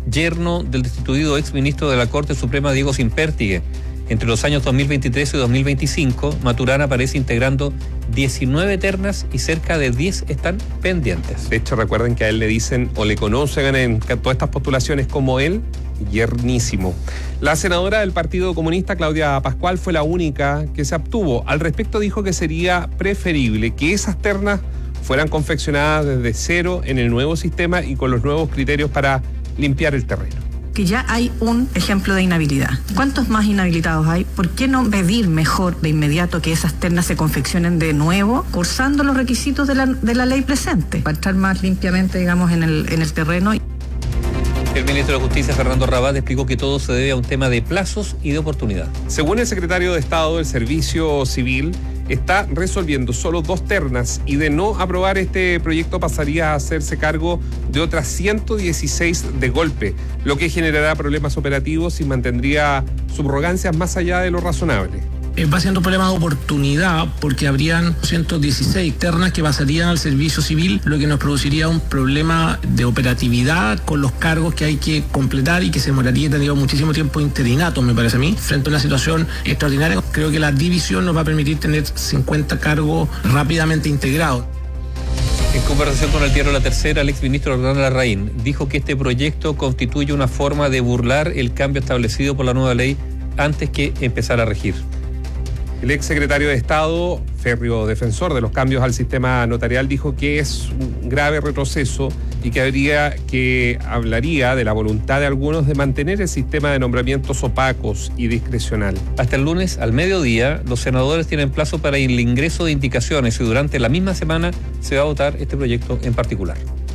yerno del destituido exministro de la Corte Suprema Diego Simpértigue. Entre los años 2023 y 2025, Maturana aparece integrando 19 ternas y cerca de 10 están pendientes. De hecho, recuerden que a él le dicen o le conocen en todas estas postulaciones como el yernísimo. La senadora del Partido Comunista, Claudia Pascual, fue la única que se abstuvo. Al respecto dijo que sería preferible que esas ternas fueran confeccionadas desde cero en el nuevo sistema y con los nuevos criterios para limpiar el terreno. Que ya hay un ejemplo de inhabilidad. ¿Cuántos más inhabilitados hay? ¿Por qué no pedir mejor de inmediato que esas ternas se confeccionen de nuevo, cursando los requisitos de la ley presente, para estar más limpiamente, digamos, en el terreno? El ministro de Justicia, Fernando Rabat, explicó que todo se debe a un tema de plazos y de oportunidad. Según el secretario de Estado, el Servicio Civil está resolviendo solo 2 ternas y de no aprobar este proyecto pasaría a hacerse cargo de otras 116 de golpe, lo que generará problemas operativos y mantendría subrogancias más allá de lo razonable. Va siendo un problema de oportunidad porque habrían 116 ternas que pasarían al servicio civil, lo que nos produciría un problema de operatividad con los cargos que hay que completar y que se demoraría y tendría muchísimo tiempo interinato, me parece a mí. Frente a una situación extraordinaria, creo que la división nos va a permitir tener 50 cargos rápidamente integrados. En conversación con el diario La Tercera, el exministro Hernán Larraín dijo que este proyecto constituye una forma de burlar el cambio establecido por la nueva ley antes que empezara a regir. El exsecretario de Estado, férreo defensor de los cambios al sistema notarial, dijo que es un grave retroceso y que hablaría de la voluntad de algunos de mantener el sistema de nombramientos opacos y discrecional. Hasta el lunes al mediodía, los senadores tienen plazo para el ingreso de indicaciones y durante la misma semana se va a votar este proyecto en particular.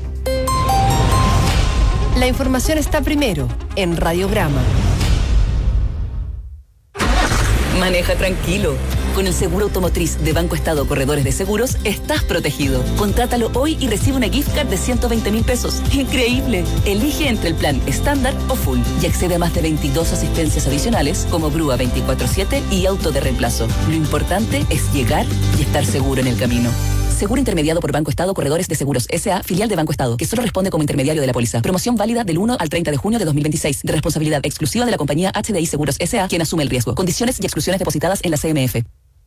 La información está primero en Radiograma. Maneja tranquilo. Con el seguro automotriz de Banco Estado Corredores de Seguros, estás protegido. Contrátalo hoy y recibe una gift card de 120.000 pesos. ¡Increíble! Elige entre el plan estándar o full y accede a más de 22 asistencias adicionales como grúa 24/7 y auto de reemplazo. Lo importante es llegar y estar seguro en el camino. Seguro intermediado por Banco Estado Corredores de Seguros S.A., filial de Banco Estado, que solo responde como intermediario de la póliza. Promoción válida del 1 al 30 de junio de 2026. De responsabilidad exclusiva de la compañía HDI Seguros S.A., quien asume el riesgo. Condiciones y exclusiones depositadas en la CMF.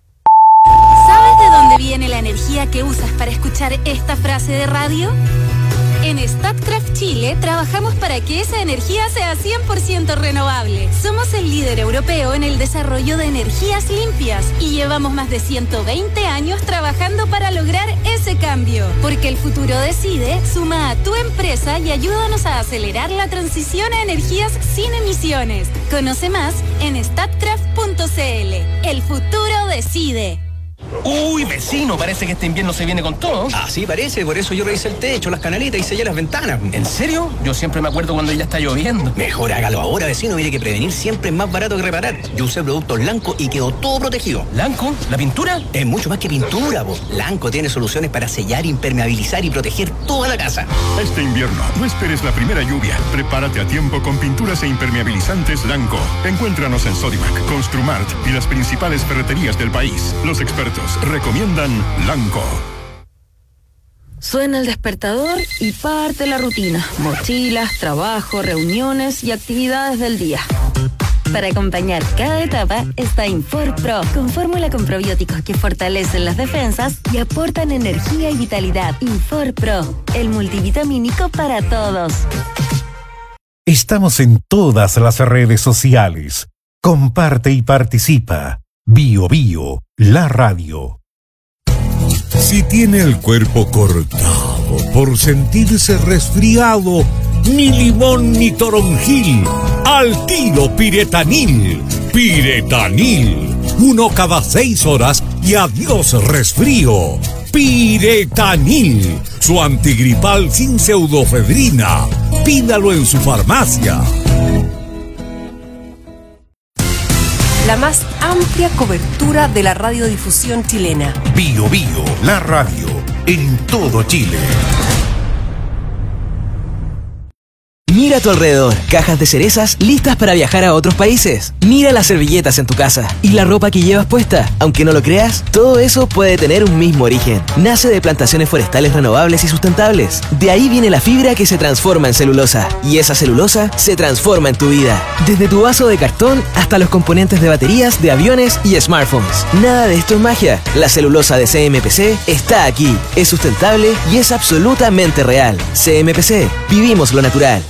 ¿Sabes de dónde viene la energía que usas para escuchar esta frase de radio? En Statkraft Chile trabajamos para que esa energía sea 100% renovable. Somos el líder europeo en el desarrollo de energías limpias y llevamos más de 120 años trabajando para lograr ese cambio. Porque el futuro decide, suma a tu empresa y ayúdanos a acelerar la transición a energías sin emisiones. Conoce más en statkraft.cl. El futuro decide. Uy, vecino, parece que este invierno se viene con todo. Ah, sí, parece, por eso yo revisé el techo, las canaletas y sellé las ventanas. ¿En serio? Yo siempre me acuerdo cuando ya está lloviendo. Mejor hágalo ahora, vecino, mire que prevenir siempre es más barato que reparar. Yo usé productos Lanco y quedó todo protegido. ¿Lanco? ¿La pintura? Es mucho más que pintura, po. Lanco tiene soluciones para sellar, impermeabilizar y proteger toda la casa. Este invierno, no esperes la primera lluvia. Prepárate a tiempo con pinturas e impermeabilizantes Lanco. Encuéntranos en Sodimac, Construmart y las principales ferreterías del país. Los expertos recomiendan Lanco. Suena el despertador y parte la rutina. Mochilas, trabajo, reuniones y actividades del día. Para acompañar cada etapa está Infor Pro, con fórmula con probióticos que fortalecen las defensas y aportan energía y vitalidad. Infor Pro, el multivitamínico para todos. Estamos en todas las redes sociales. Comparte y participa. BioBio, la radio. Si tiene el cuerpo cortado por sentirse resfriado, ni limón ni toronjil, al tiro Piretanil. Piretanil, 1 cada 6 horas y adiós resfrío. Piretanil, su antigripal sin pseudofedrina. Pídalo en su farmacia. La más amplia cobertura de la radiodifusión chilena. BioBio, la radio, en todo Chile. Mira a tu alrededor, cajas de cerezas listas para viajar a otros países. Mira las servilletas en tu casa y la ropa que llevas puesta. Aunque no lo creas, todo eso puede tener un mismo origen. Nace de plantaciones forestales renovables y sustentables. De ahí viene la fibra que se transforma en celulosa. Y esa celulosa se transforma en tu vida. Desde tu vaso de cartón hasta los componentes de baterías de aviones y smartphones. Nada de esto es magia. La celulosa de CMPC está aquí. Es sustentable y es absolutamente real. CMPC. Vivimos lo natural.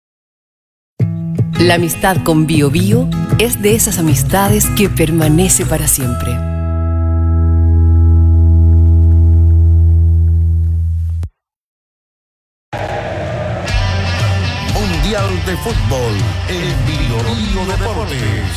La amistad con Bio Bio es de esas amistades que permanece para siempre. Mundial de Fútbol en Bio Deportes.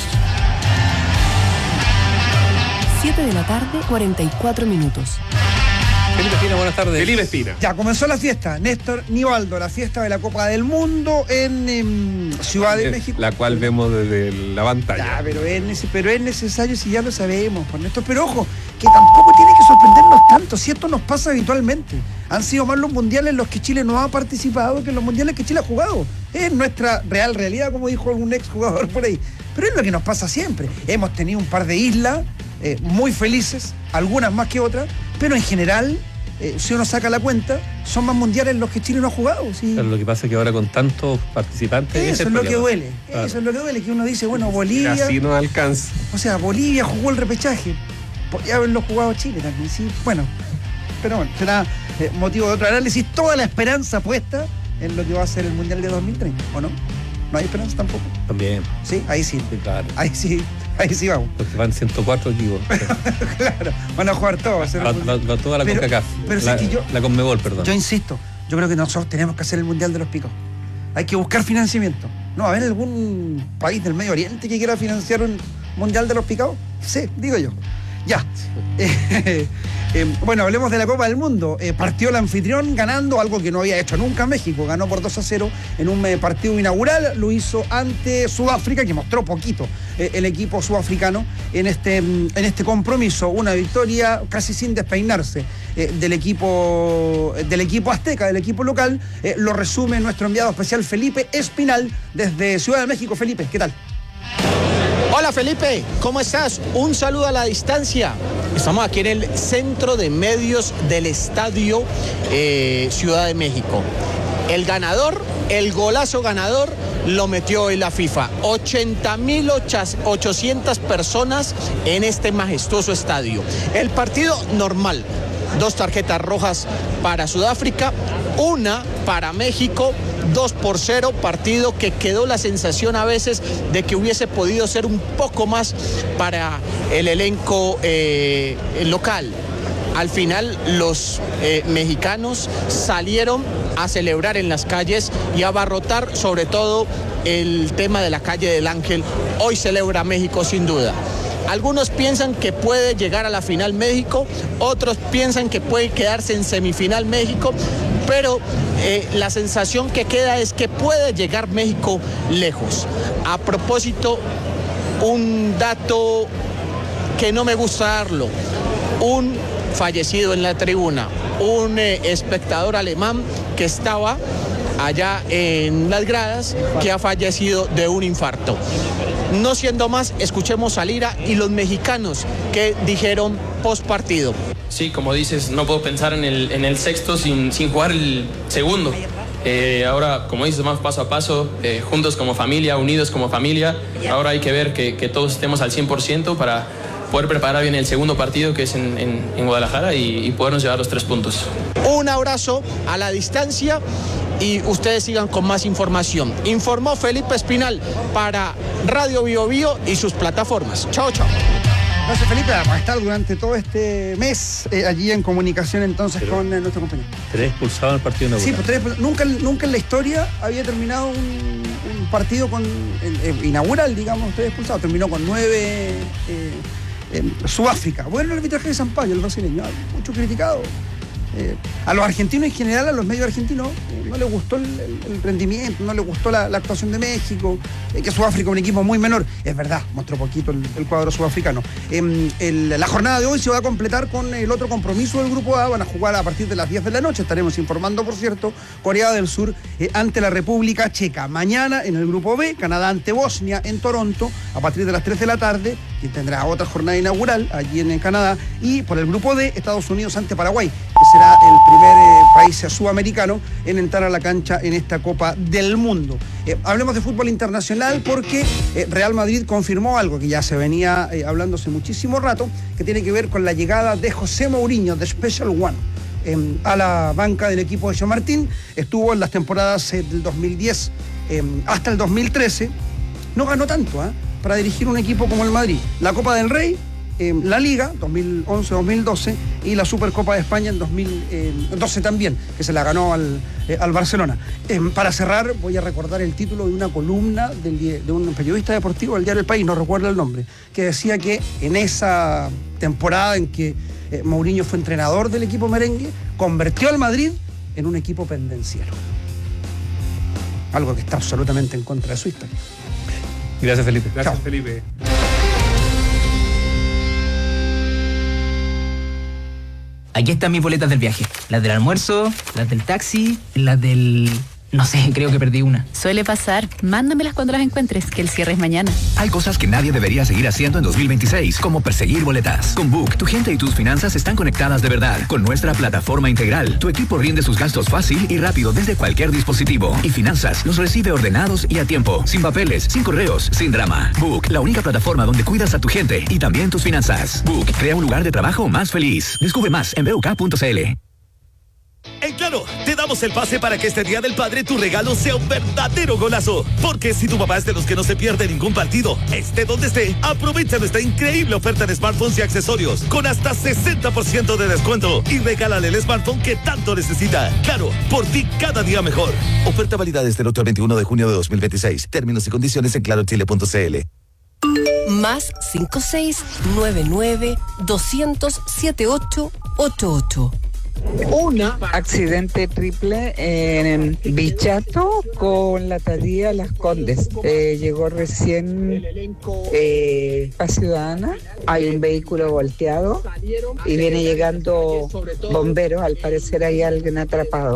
7 de la tarde, 44 minutos. Felipe Espina, buenas tardes. Felipe Espina. Ya comenzó la fiesta, Néstor Nivaldo, la fiesta de la Copa del Mundo en Ciudad de México. La cual vemos desde la pantalla. Ya, pero es necesario si ya lo sabemos, por Néstor. Pero ojo, que tampoco tiene que sorprendernos tanto, si esto nos pasa habitualmente. Han sido más los mundiales en los que Chile no ha participado que los mundiales que Chile ha jugado. Es nuestra real realidad, como dijo algún exjugador por ahí. Pero es lo que nos pasa siempre. Hemos tenido un par de islas muy felices, algunas más que otras, pero en general, si uno saca la cuenta, son más mundiales los que Chile no ha jugado. ¿Sí? Pero lo que pasa es que ahora con tantos participantes... Eso es lo que duele, claro. Eso es lo que duele, que uno dice, bueno, Bolivia... Así no alcanza. O sea, Bolivia jugó el repechaje, podría haberlo jugado Chile también, sí. Bueno, pero bueno, será motivo de otro análisis. Toda la esperanza puesta en lo que va a ser el Mundial de 2030, ¿o no? ¿No hay esperanza tampoco? También. Sí, ahí sí. Sí, claro. Ahí sí vamos. Porque van 104 equipos. Claro, van a jugar todos. Va toda la CONCACAF. Pero la CONMEBOL, perdón. Yo insisto, yo creo que nosotros tenemos que hacer el Mundial de los Picos. Hay que buscar financiamiento. ¿No va a haber algún país del Medio Oriente que quiera financiar un Mundial de los Picados? Sí, digo yo. Ya. Bueno, hablemos de la Copa del Mundo. Partió el anfitrión ganando, algo que no había hecho nunca México. Ganó por 2-0 en un partido inaugural. Lo hizo ante Sudáfrica, que mostró poquito el equipo sudafricano en este compromiso. Una victoria casi sin despeinarse del equipo azteca, del equipo local. Lo resume nuestro enviado especial Felipe Espinal desde Ciudad de México. Felipe, ¿qué tal? Hola Felipe, ¿cómo estás? Un saludo a la distancia. Estamos aquí en el centro de medios del estadio Ciudad de México. El ganador, el golazo ganador, lo metió hoy la FIFA. 80.800 personas en este majestuoso estadio. El partido normal. 2 tarjetas rojas para Sudáfrica, 1 para México, 2-0, partido que quedó la sensación a veces de que hubiese podido ser un poco más para el elenco local. Al final los mexicanos salieron a celebrar en las calles y a abarrotar sobre todo el tema de la calle del Ángel. Hoy celebra México sin duda. Algunos piensan que puede llegar a la final México, otros piensan que puede quedarse en semifinal México, pero la sensación que queda es que puede llegar México lejos. A propósito, un dato que no me gusta darlo, un fallecido en la tribuna, un espectador alemán que estaba allá en las gradas, que ha fallecido de un infarto. No siendo más, escuchemos a Lira y los mexicanos que dijeron post partido. Sí, como dices, no puedo pensar en el sexto sin jugar el segundo. Ahora, como dices, vamos paso a paso, juntos como familia, unidos como familia. Ahora hay que ver que todos estemos al 100% para poder preparar bien el segundo partido, que es en Guadalajara, y podernos llevar los 3 puntos. Un abrazo a la distancia y ustedes sigan con más información. Informó Felipe Espinal para Radio Bio Bio y sus plataformas. Chao, chao. Gracias, Felipe. Vamos a estar durante todo este mes allí en comunicación entonces con nuestro compañero. 3 expulsados en el partido inaugural. Sí, pues nunca en la historia había terminado un partido inaugural, digamos, 3 expulsados. Terminó con 9 Sudáfrica. Bueno, el arbitraje de Sampaio, el brasileño, mucho criticado. A los argentinos en general, a los medios argentinos, no les gustó el rendimiento, no les gustó la actuación de México, que Sudáfrica es un equipo muy menor. Es verdad, mostró poquito el cuadro sudafricano. La jornada de hoy se va a completar con el otro compromiso del Grupo A. Van a jugar a partir de las 10 de la noche. Estaremos informando, por cierto, Corea del Sur ante la República Checa. Mañana en el Grupo B, Canadá ante Bosnia en Toronto, a partir de las 3 de la tarde, que tendrá otra jornada inaugural allí en Canadá. Y por el Grupo D, Estados Unidos ante Paraguay, que será el primer país sudamericano en entrar a la cancha en esta Copa del Mundo. Hablemos de fútbol internacional porque Real Madrid confirmó algo que ya se venía hablando hace muchísimo rato, que tiene que ver con la llegada de José Mourinho, de Special One, a la banca del equipo de Chamartín. Estuvo en las temporadas del 2010 hasta el 2013. No ganó tanto para dirigir un equipo como el Madrid. La Copa del Rey, la Liga 2011-2012 y la Supercopa de España en 2012 también, que se la ganó al Barcelona. Para cerrar, voy a recordar el título de una columna de un periodista deportivo del diario El País, no recuerdo el nombre, que decía que en esa temporada en que Mourinho fue entrenador del equipo merengue, convirtió al Madrid en un equipo pendenciero. Algo que está absolutamente en contra de su historia. Gracias, Felipe. Gracias, Chao. Felipe. Aquí están mis boletas del viaje. Las del almuerzo, las del taxi, las del... No sé, creo que perdí una. Suele pasar. Mándamelas cuando las encuentres, que el cierre es mañana. Hay cosas que nadie debería seguir haciendo en 2026, como perseguir boletas. Con Book, tu gente y tus finanzas están conectadas de verdad. Con nuestra plataforma integral, tu equipo rinde sus gastos fácil y rápido desde cualquier dispositivo. Y finanzas los recibe ordenados y a tiempo. Sin papeles, sin correos, sin drama. Book, la única plataforma donde cuidas a tu gente y también tus finanzas. Book, crea un lugar de trabajo más feliz. Descubre más en BUK.cl. En Claro, te damos el pase para que este Día del Padre tu regalo sea un verdadero golazo. Porque si tu papá es de los que no se pierde ningún partido, esté donde esté, aprovecha nuestra increíble oferta de smartphones y accesorios con hasta 60% de descuento y regálale el smartphone que tanto necesita. Claro, por ti cada día mejor. Oferta válida desde el 8 al 21 de junio de 2026. Términos y condiciones en clarochile.cl. Más 5699 200 7888. Una accidente triple en Bichato con la Tadía Las Condes. Llegó recién a Ciudadana. Hay un vehículo volteado y viene llegando bomberos. Al parecer hay alguien atrapado.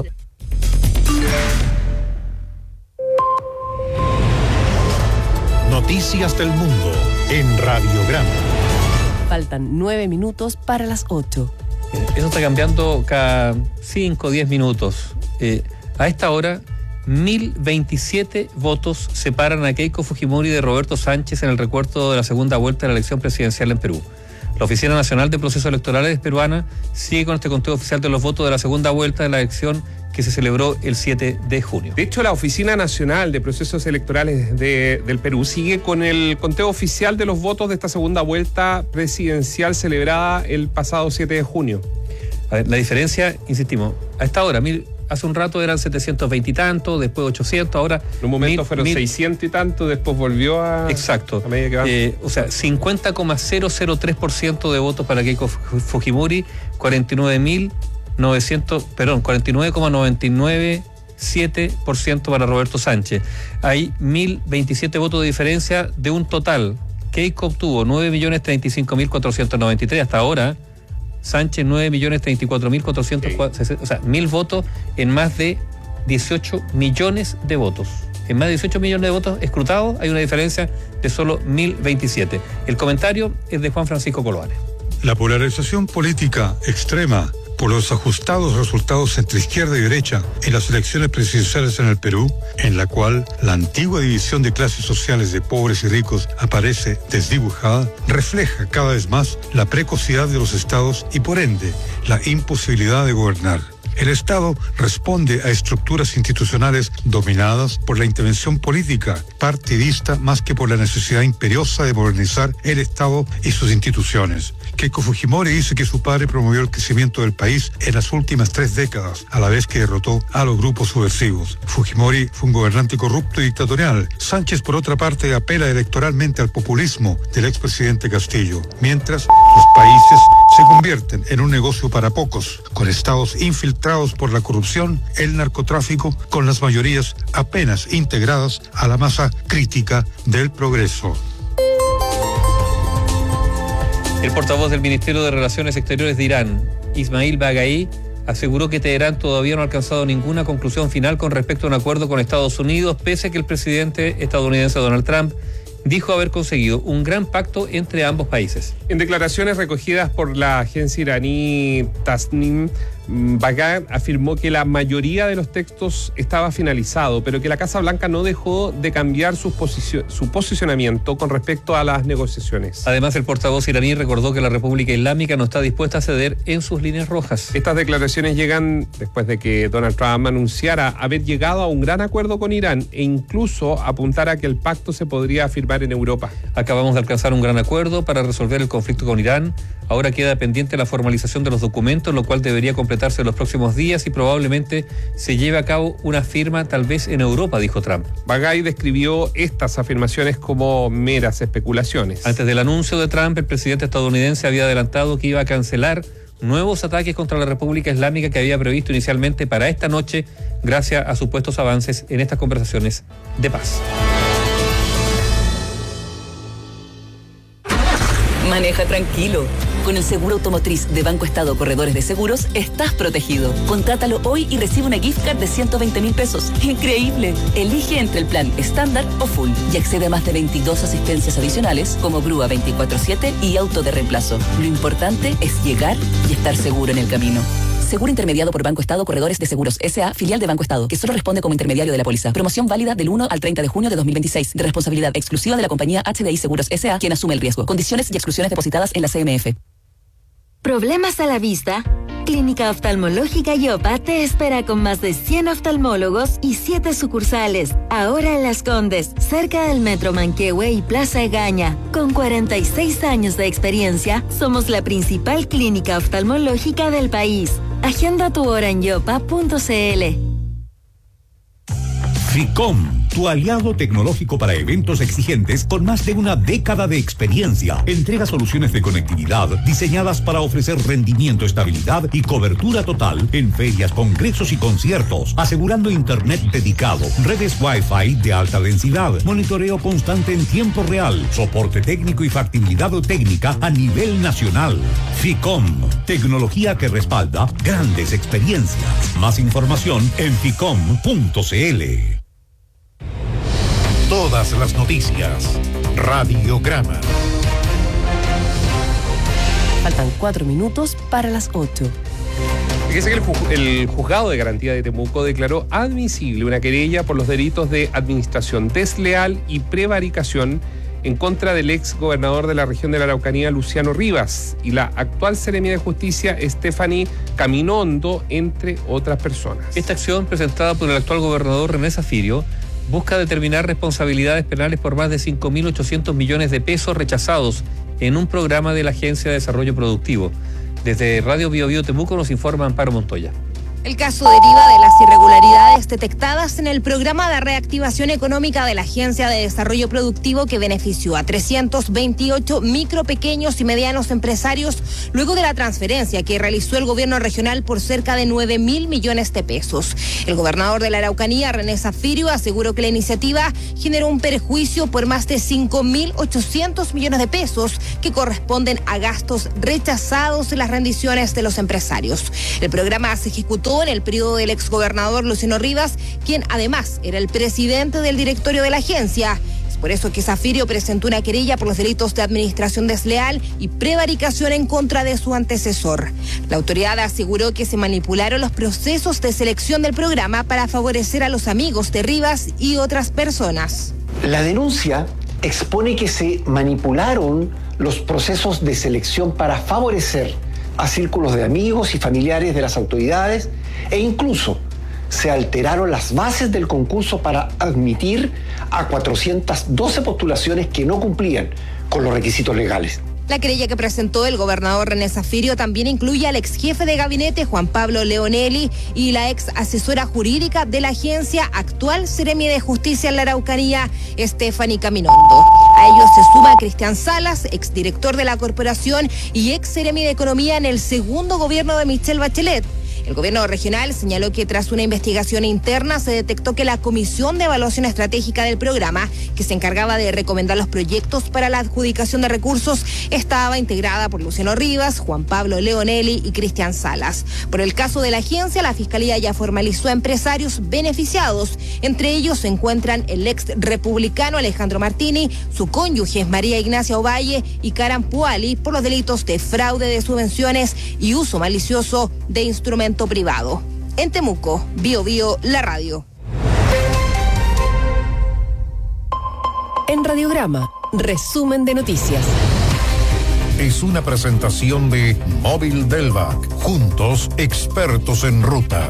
Noticias del mundo en Radiograma. Faltan 9 minutos para las 8. Eso está cambiando cada 5 o 10 minutos. A esta hora, 1027 votos separan a Keiko Fujimori de Roberto Sánchez en el recuento de la segunda vuelta de la elección presidencial en Perú. La Oficina Nacional de Procesos Electorales peruana sigue con este conteo oficial de los votos de la segunda vuelta de la elección que se celebró el 7 de junio. De hecho, la Oficina Nacional de Procesos Electorales del Perú sigue con el conteo oficial de los votos de esta segunda vuelta presidencial celebrada el pasado 7 de junio. A ver, la diferencia, insistimos, a esta hora, hace un rato eran 720 y tanto, después 800, ahora... En un momento fueron 600 y tanto, después volvió a... Exacto. A medida que va. O sea, 50,003% de votos para Keiko Fujimori, 49,997% para Roberto Sánchez. Hay 1027 votos de diferencia de un total. Keiko obtuvo 9.035.493 hasta ahora. Sánchez 9.034.460, o sea, 1.000 votos en más de 18 millones de votos. En más de 18 millones de votos escrutados hay una diferencia de solo 1.027. El comentario es de Juan Francisco Coloane. La polarización política extrema por los ajustados resultados entre izquierda y derecha en las elecciones presidenciales en el Perú, en la cual la antigua división de clases sociales de pobres y ricos aparece desdibujada, refleja cada vez más la precocidad de los estados y por ende la imposibilidad de gobernar. El Estado responde a estructuras institucionales dominadas por la intervención política partidista más que por la necesidad imperiosa de modernizar el Estado y sus instituciones. Keiko Fujimori dice que su padre promovió el crecimiento del país en las últimas 3 décadas, a la vez que derrotó a los grupos subversivos. Fujimori fue un gobernante corrupto y dictatorial. Sánchez, por otra parte, apela electoralmente al populismo del expresidente Castillo, mientras Sus países se convierten en un negocio para pocos, con estados infiltrados por la corrupción, el narcotráfico, con las mayorías apenas integradas a la masa crítica del progreso. El portavoz del Ministerio de Relaciones Exteriores de Irán, Ismail Baghai, aseguró que Teherán todavía no ha alcanzado ninguna conclusión final con respecto a un acuerdo con Estados Unidos, pese a que el presidente estadounidense Donald Trump dijo haber conseguido un gran pacto entre ambos países. En declaraciones recogidas por la agencia iraní Tasnim, Baghai afirmó que la mayoría de los textos estaba finalizado, pero que la Casa Blanca no dejó de cambiar su posicionamiento con respecto a las negociaciones. Además, el portavoz iraní recordó que la República Islámica no está dispuesta a ceder en sus líneas rojas. Estas declaraciones llegan después de que Donald Trump anunciara haber llegado a un gran acuerdo con Irán e incluso apuntara que el pacto se podría firmar en Europa. Acabamos de alcanzar un gran acuerdo para resolver el conflicto con Irán. Ahora queda pendiente la formalización de los documentos, lo cual debería completarse en los próximos días y probablemente se lleve a cabo una firma tal vez en Europa, dijo Trump. Baghai describió estas afirmaciones como meras especulaciones. Antes del anuncio de Trump, el presidente estadounidense había adelantado que iba a cancelar nuevos ataques contra la República Islámica que había previsto inicialmente para esta noche, gracias a supuestos avances en estas conversaciones de paz. Maneja tranquilo. Con el seguro automotriz de Banco Estado Corredores de Seguros, estás protegido. Contrátalo hoy y recibe una gift card de 120,000 pesos. ¡Increíble! Elige entre el plan estándar o full y accede a más de 22 asistencias adicionales como grúa 24/7 y auto de reemplazo. Lo importante es llegar y estar seguro en el camino. Seguro intermediado por Banco Estado Corredores de Seguros S.A., filial de Banco Estado, que solo responde como intermediario de la póliza. Promoción válida del 1 al 30 de junio de 2026, de responsabilidad exclusiva de la compañía HDI Seguros S.A., quien asume el riesgo. Condiciones y exclusiones depositadas en la CMF. ¿Problemas a la vista? Clínica Oftalmológica Yopa te espera con más de 100 oftalmólogos y 7 sucursales. Ahora en Las Condes, cerca del Metro Manquehue y Plaza Egaña. Con 46 años de experiencia, somos la principal clínica oftalmológica del país. Agenda tu hora en yopa.cl. FICOM, tu aliado tecnológico para eventos exigentes con más de una década de experiencia. Entrega soluciones de conectividad diseñadas para ofrecer rendimiento, estabilidad y cobertura total en ferias, congresos y conciertos, asegurando internet dedicado, redes Wi-Fi de alta densidad, monitoreo constante en tiempo real, soporte técnico y factibilidad técnica a nivel nacional. FICOM, tecnología que respalda grandes experiencias. Más información en ficom.cl. Todas las noticias. Radiograma. Faltan 4 minutos para las 8. Fíjese que el juzgado de garantía de Temuco declaró admisible una querella por los delitos de administración desleal y prevaricación en contra del ex gobernador de la región de la Araucanía, Luciano Rivas, y la actual seremia de justicia, Stephanie Caminondo, entre otras personas. Esta acción, presentada por el actual gobernador René Zafirio, busca determinar responsabilidades penales por más de 5.800 millones de pesos rechazados en un programa de la Agencia de Desarrollo Productivo. Desde Radio Bio Bio Temuco nos informa Amparo Montoya. El caso deriva de las irregularidades detectadas en el programa de reactivación económica de la Agencia de Desarrollo Productivo que benefició a 328 micro, pequeños y medianos empresarios luego de la transferencia que realizó el gobierno regional por cerca de 9.000 millones de pesos. El gobernador de la Araucanía, René Zafirio, aseguró que la iniciativa generó un perjuicio por más de 5.800 millones de pesos que corresponden a gastos rechazados en las rendiciones de los empresarios. El programa se ejecutó en el periodo del exgobernador Luciano Rivas, quien además era el presidente del directorio de la agencia. Es por eso que Zafirio presentó una querella por los delitos de administración desleal y prevaricación en contra de su antecesor. La autoridad aseguró que se manipularon los procesos de selección del programa para favorecer a los amigos de Rivas y otras personas. La denuncia expone que se manipularon los procesos de selección para favorecer a círculos de amigos y familiares de las autoridades e incluso se alteraron las bases del concurso para admitir a 412 postulaciones que no cumplían con los requisitos legales. La querella que presentó el gobernador René Zafirio también incluye al ex jefe de gabinete Juan Pablo Leonelli y la ex asesora jurídica de la agencia, actual seremi de justicia en la Araucanía, Stephanie Caminondo. A ellos se suma Cristian Salas, exdirector de la corporación y ex seremi de Economía en el segundo gobierno de Michelle Bachelet. El gobierno regional señaló que tras una investigación interna se detectó que la Comisión de Evaluación Estratégica del programa, que se encargaba de recomendar los proyectos para la adjudicación de recursos, estaba integrada por Luciano Rivas, Juan Pablo Leonelli y Cristian Salas. Por el caso de la agencia, la Fiscalía ya formalizó a empresarios beneficiados. Entre ellos se encuentran el ex republicano Alejandro Martini, su cónyuge María Ignacia Ovalle y Karan Puali por los delitos de fraude de subvenciones y uso malicioso de instrumentos privado. En Temuco, Bio Bio, la radio. En Radiograma, resumen de noticias. Es una presentación de Móvil Delvac. Juntos, expertos en ruta.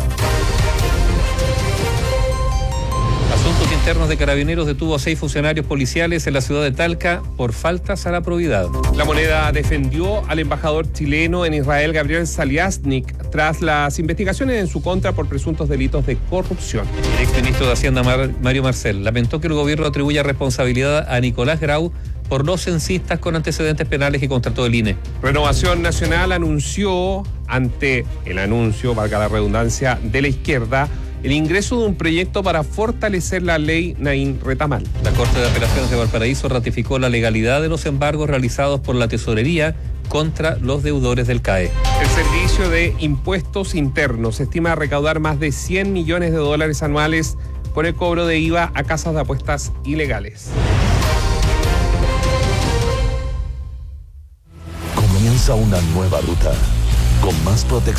Asuntos Internos de Carabineros detuvo a 6 funcionarios policiales en la ciudad de Talca por faltas a la probidad. La Moneda defendió al embajador chileno en Israel, Gabriel Saliasnik, tras las investigaciones en su contra por presuntos delitos de corrupción. El exministro de Hacienda, Mario Marcel, lamentó que el gobierno atribuya responsabilidad a Nicolás Grau por los censistas con antecedentes penales que contrató el INE. Renovación Nacional anunció, ante el anuncio, valga la redundancia, de la izquierda, el ingreso de un proyecto para fortalecer la ley Naín Retamal. La Corte de Apelaciones de Valparaíso ratificó la legalidad de los embargos realizados por la Tesorería contra los deudores del CAE. El Servicio de Impuestos Internos estima recaudar más de $100 millones anuales por el cobro de IVA a casas de apuestas ilegales. Comienza una nueva ruta con más protección.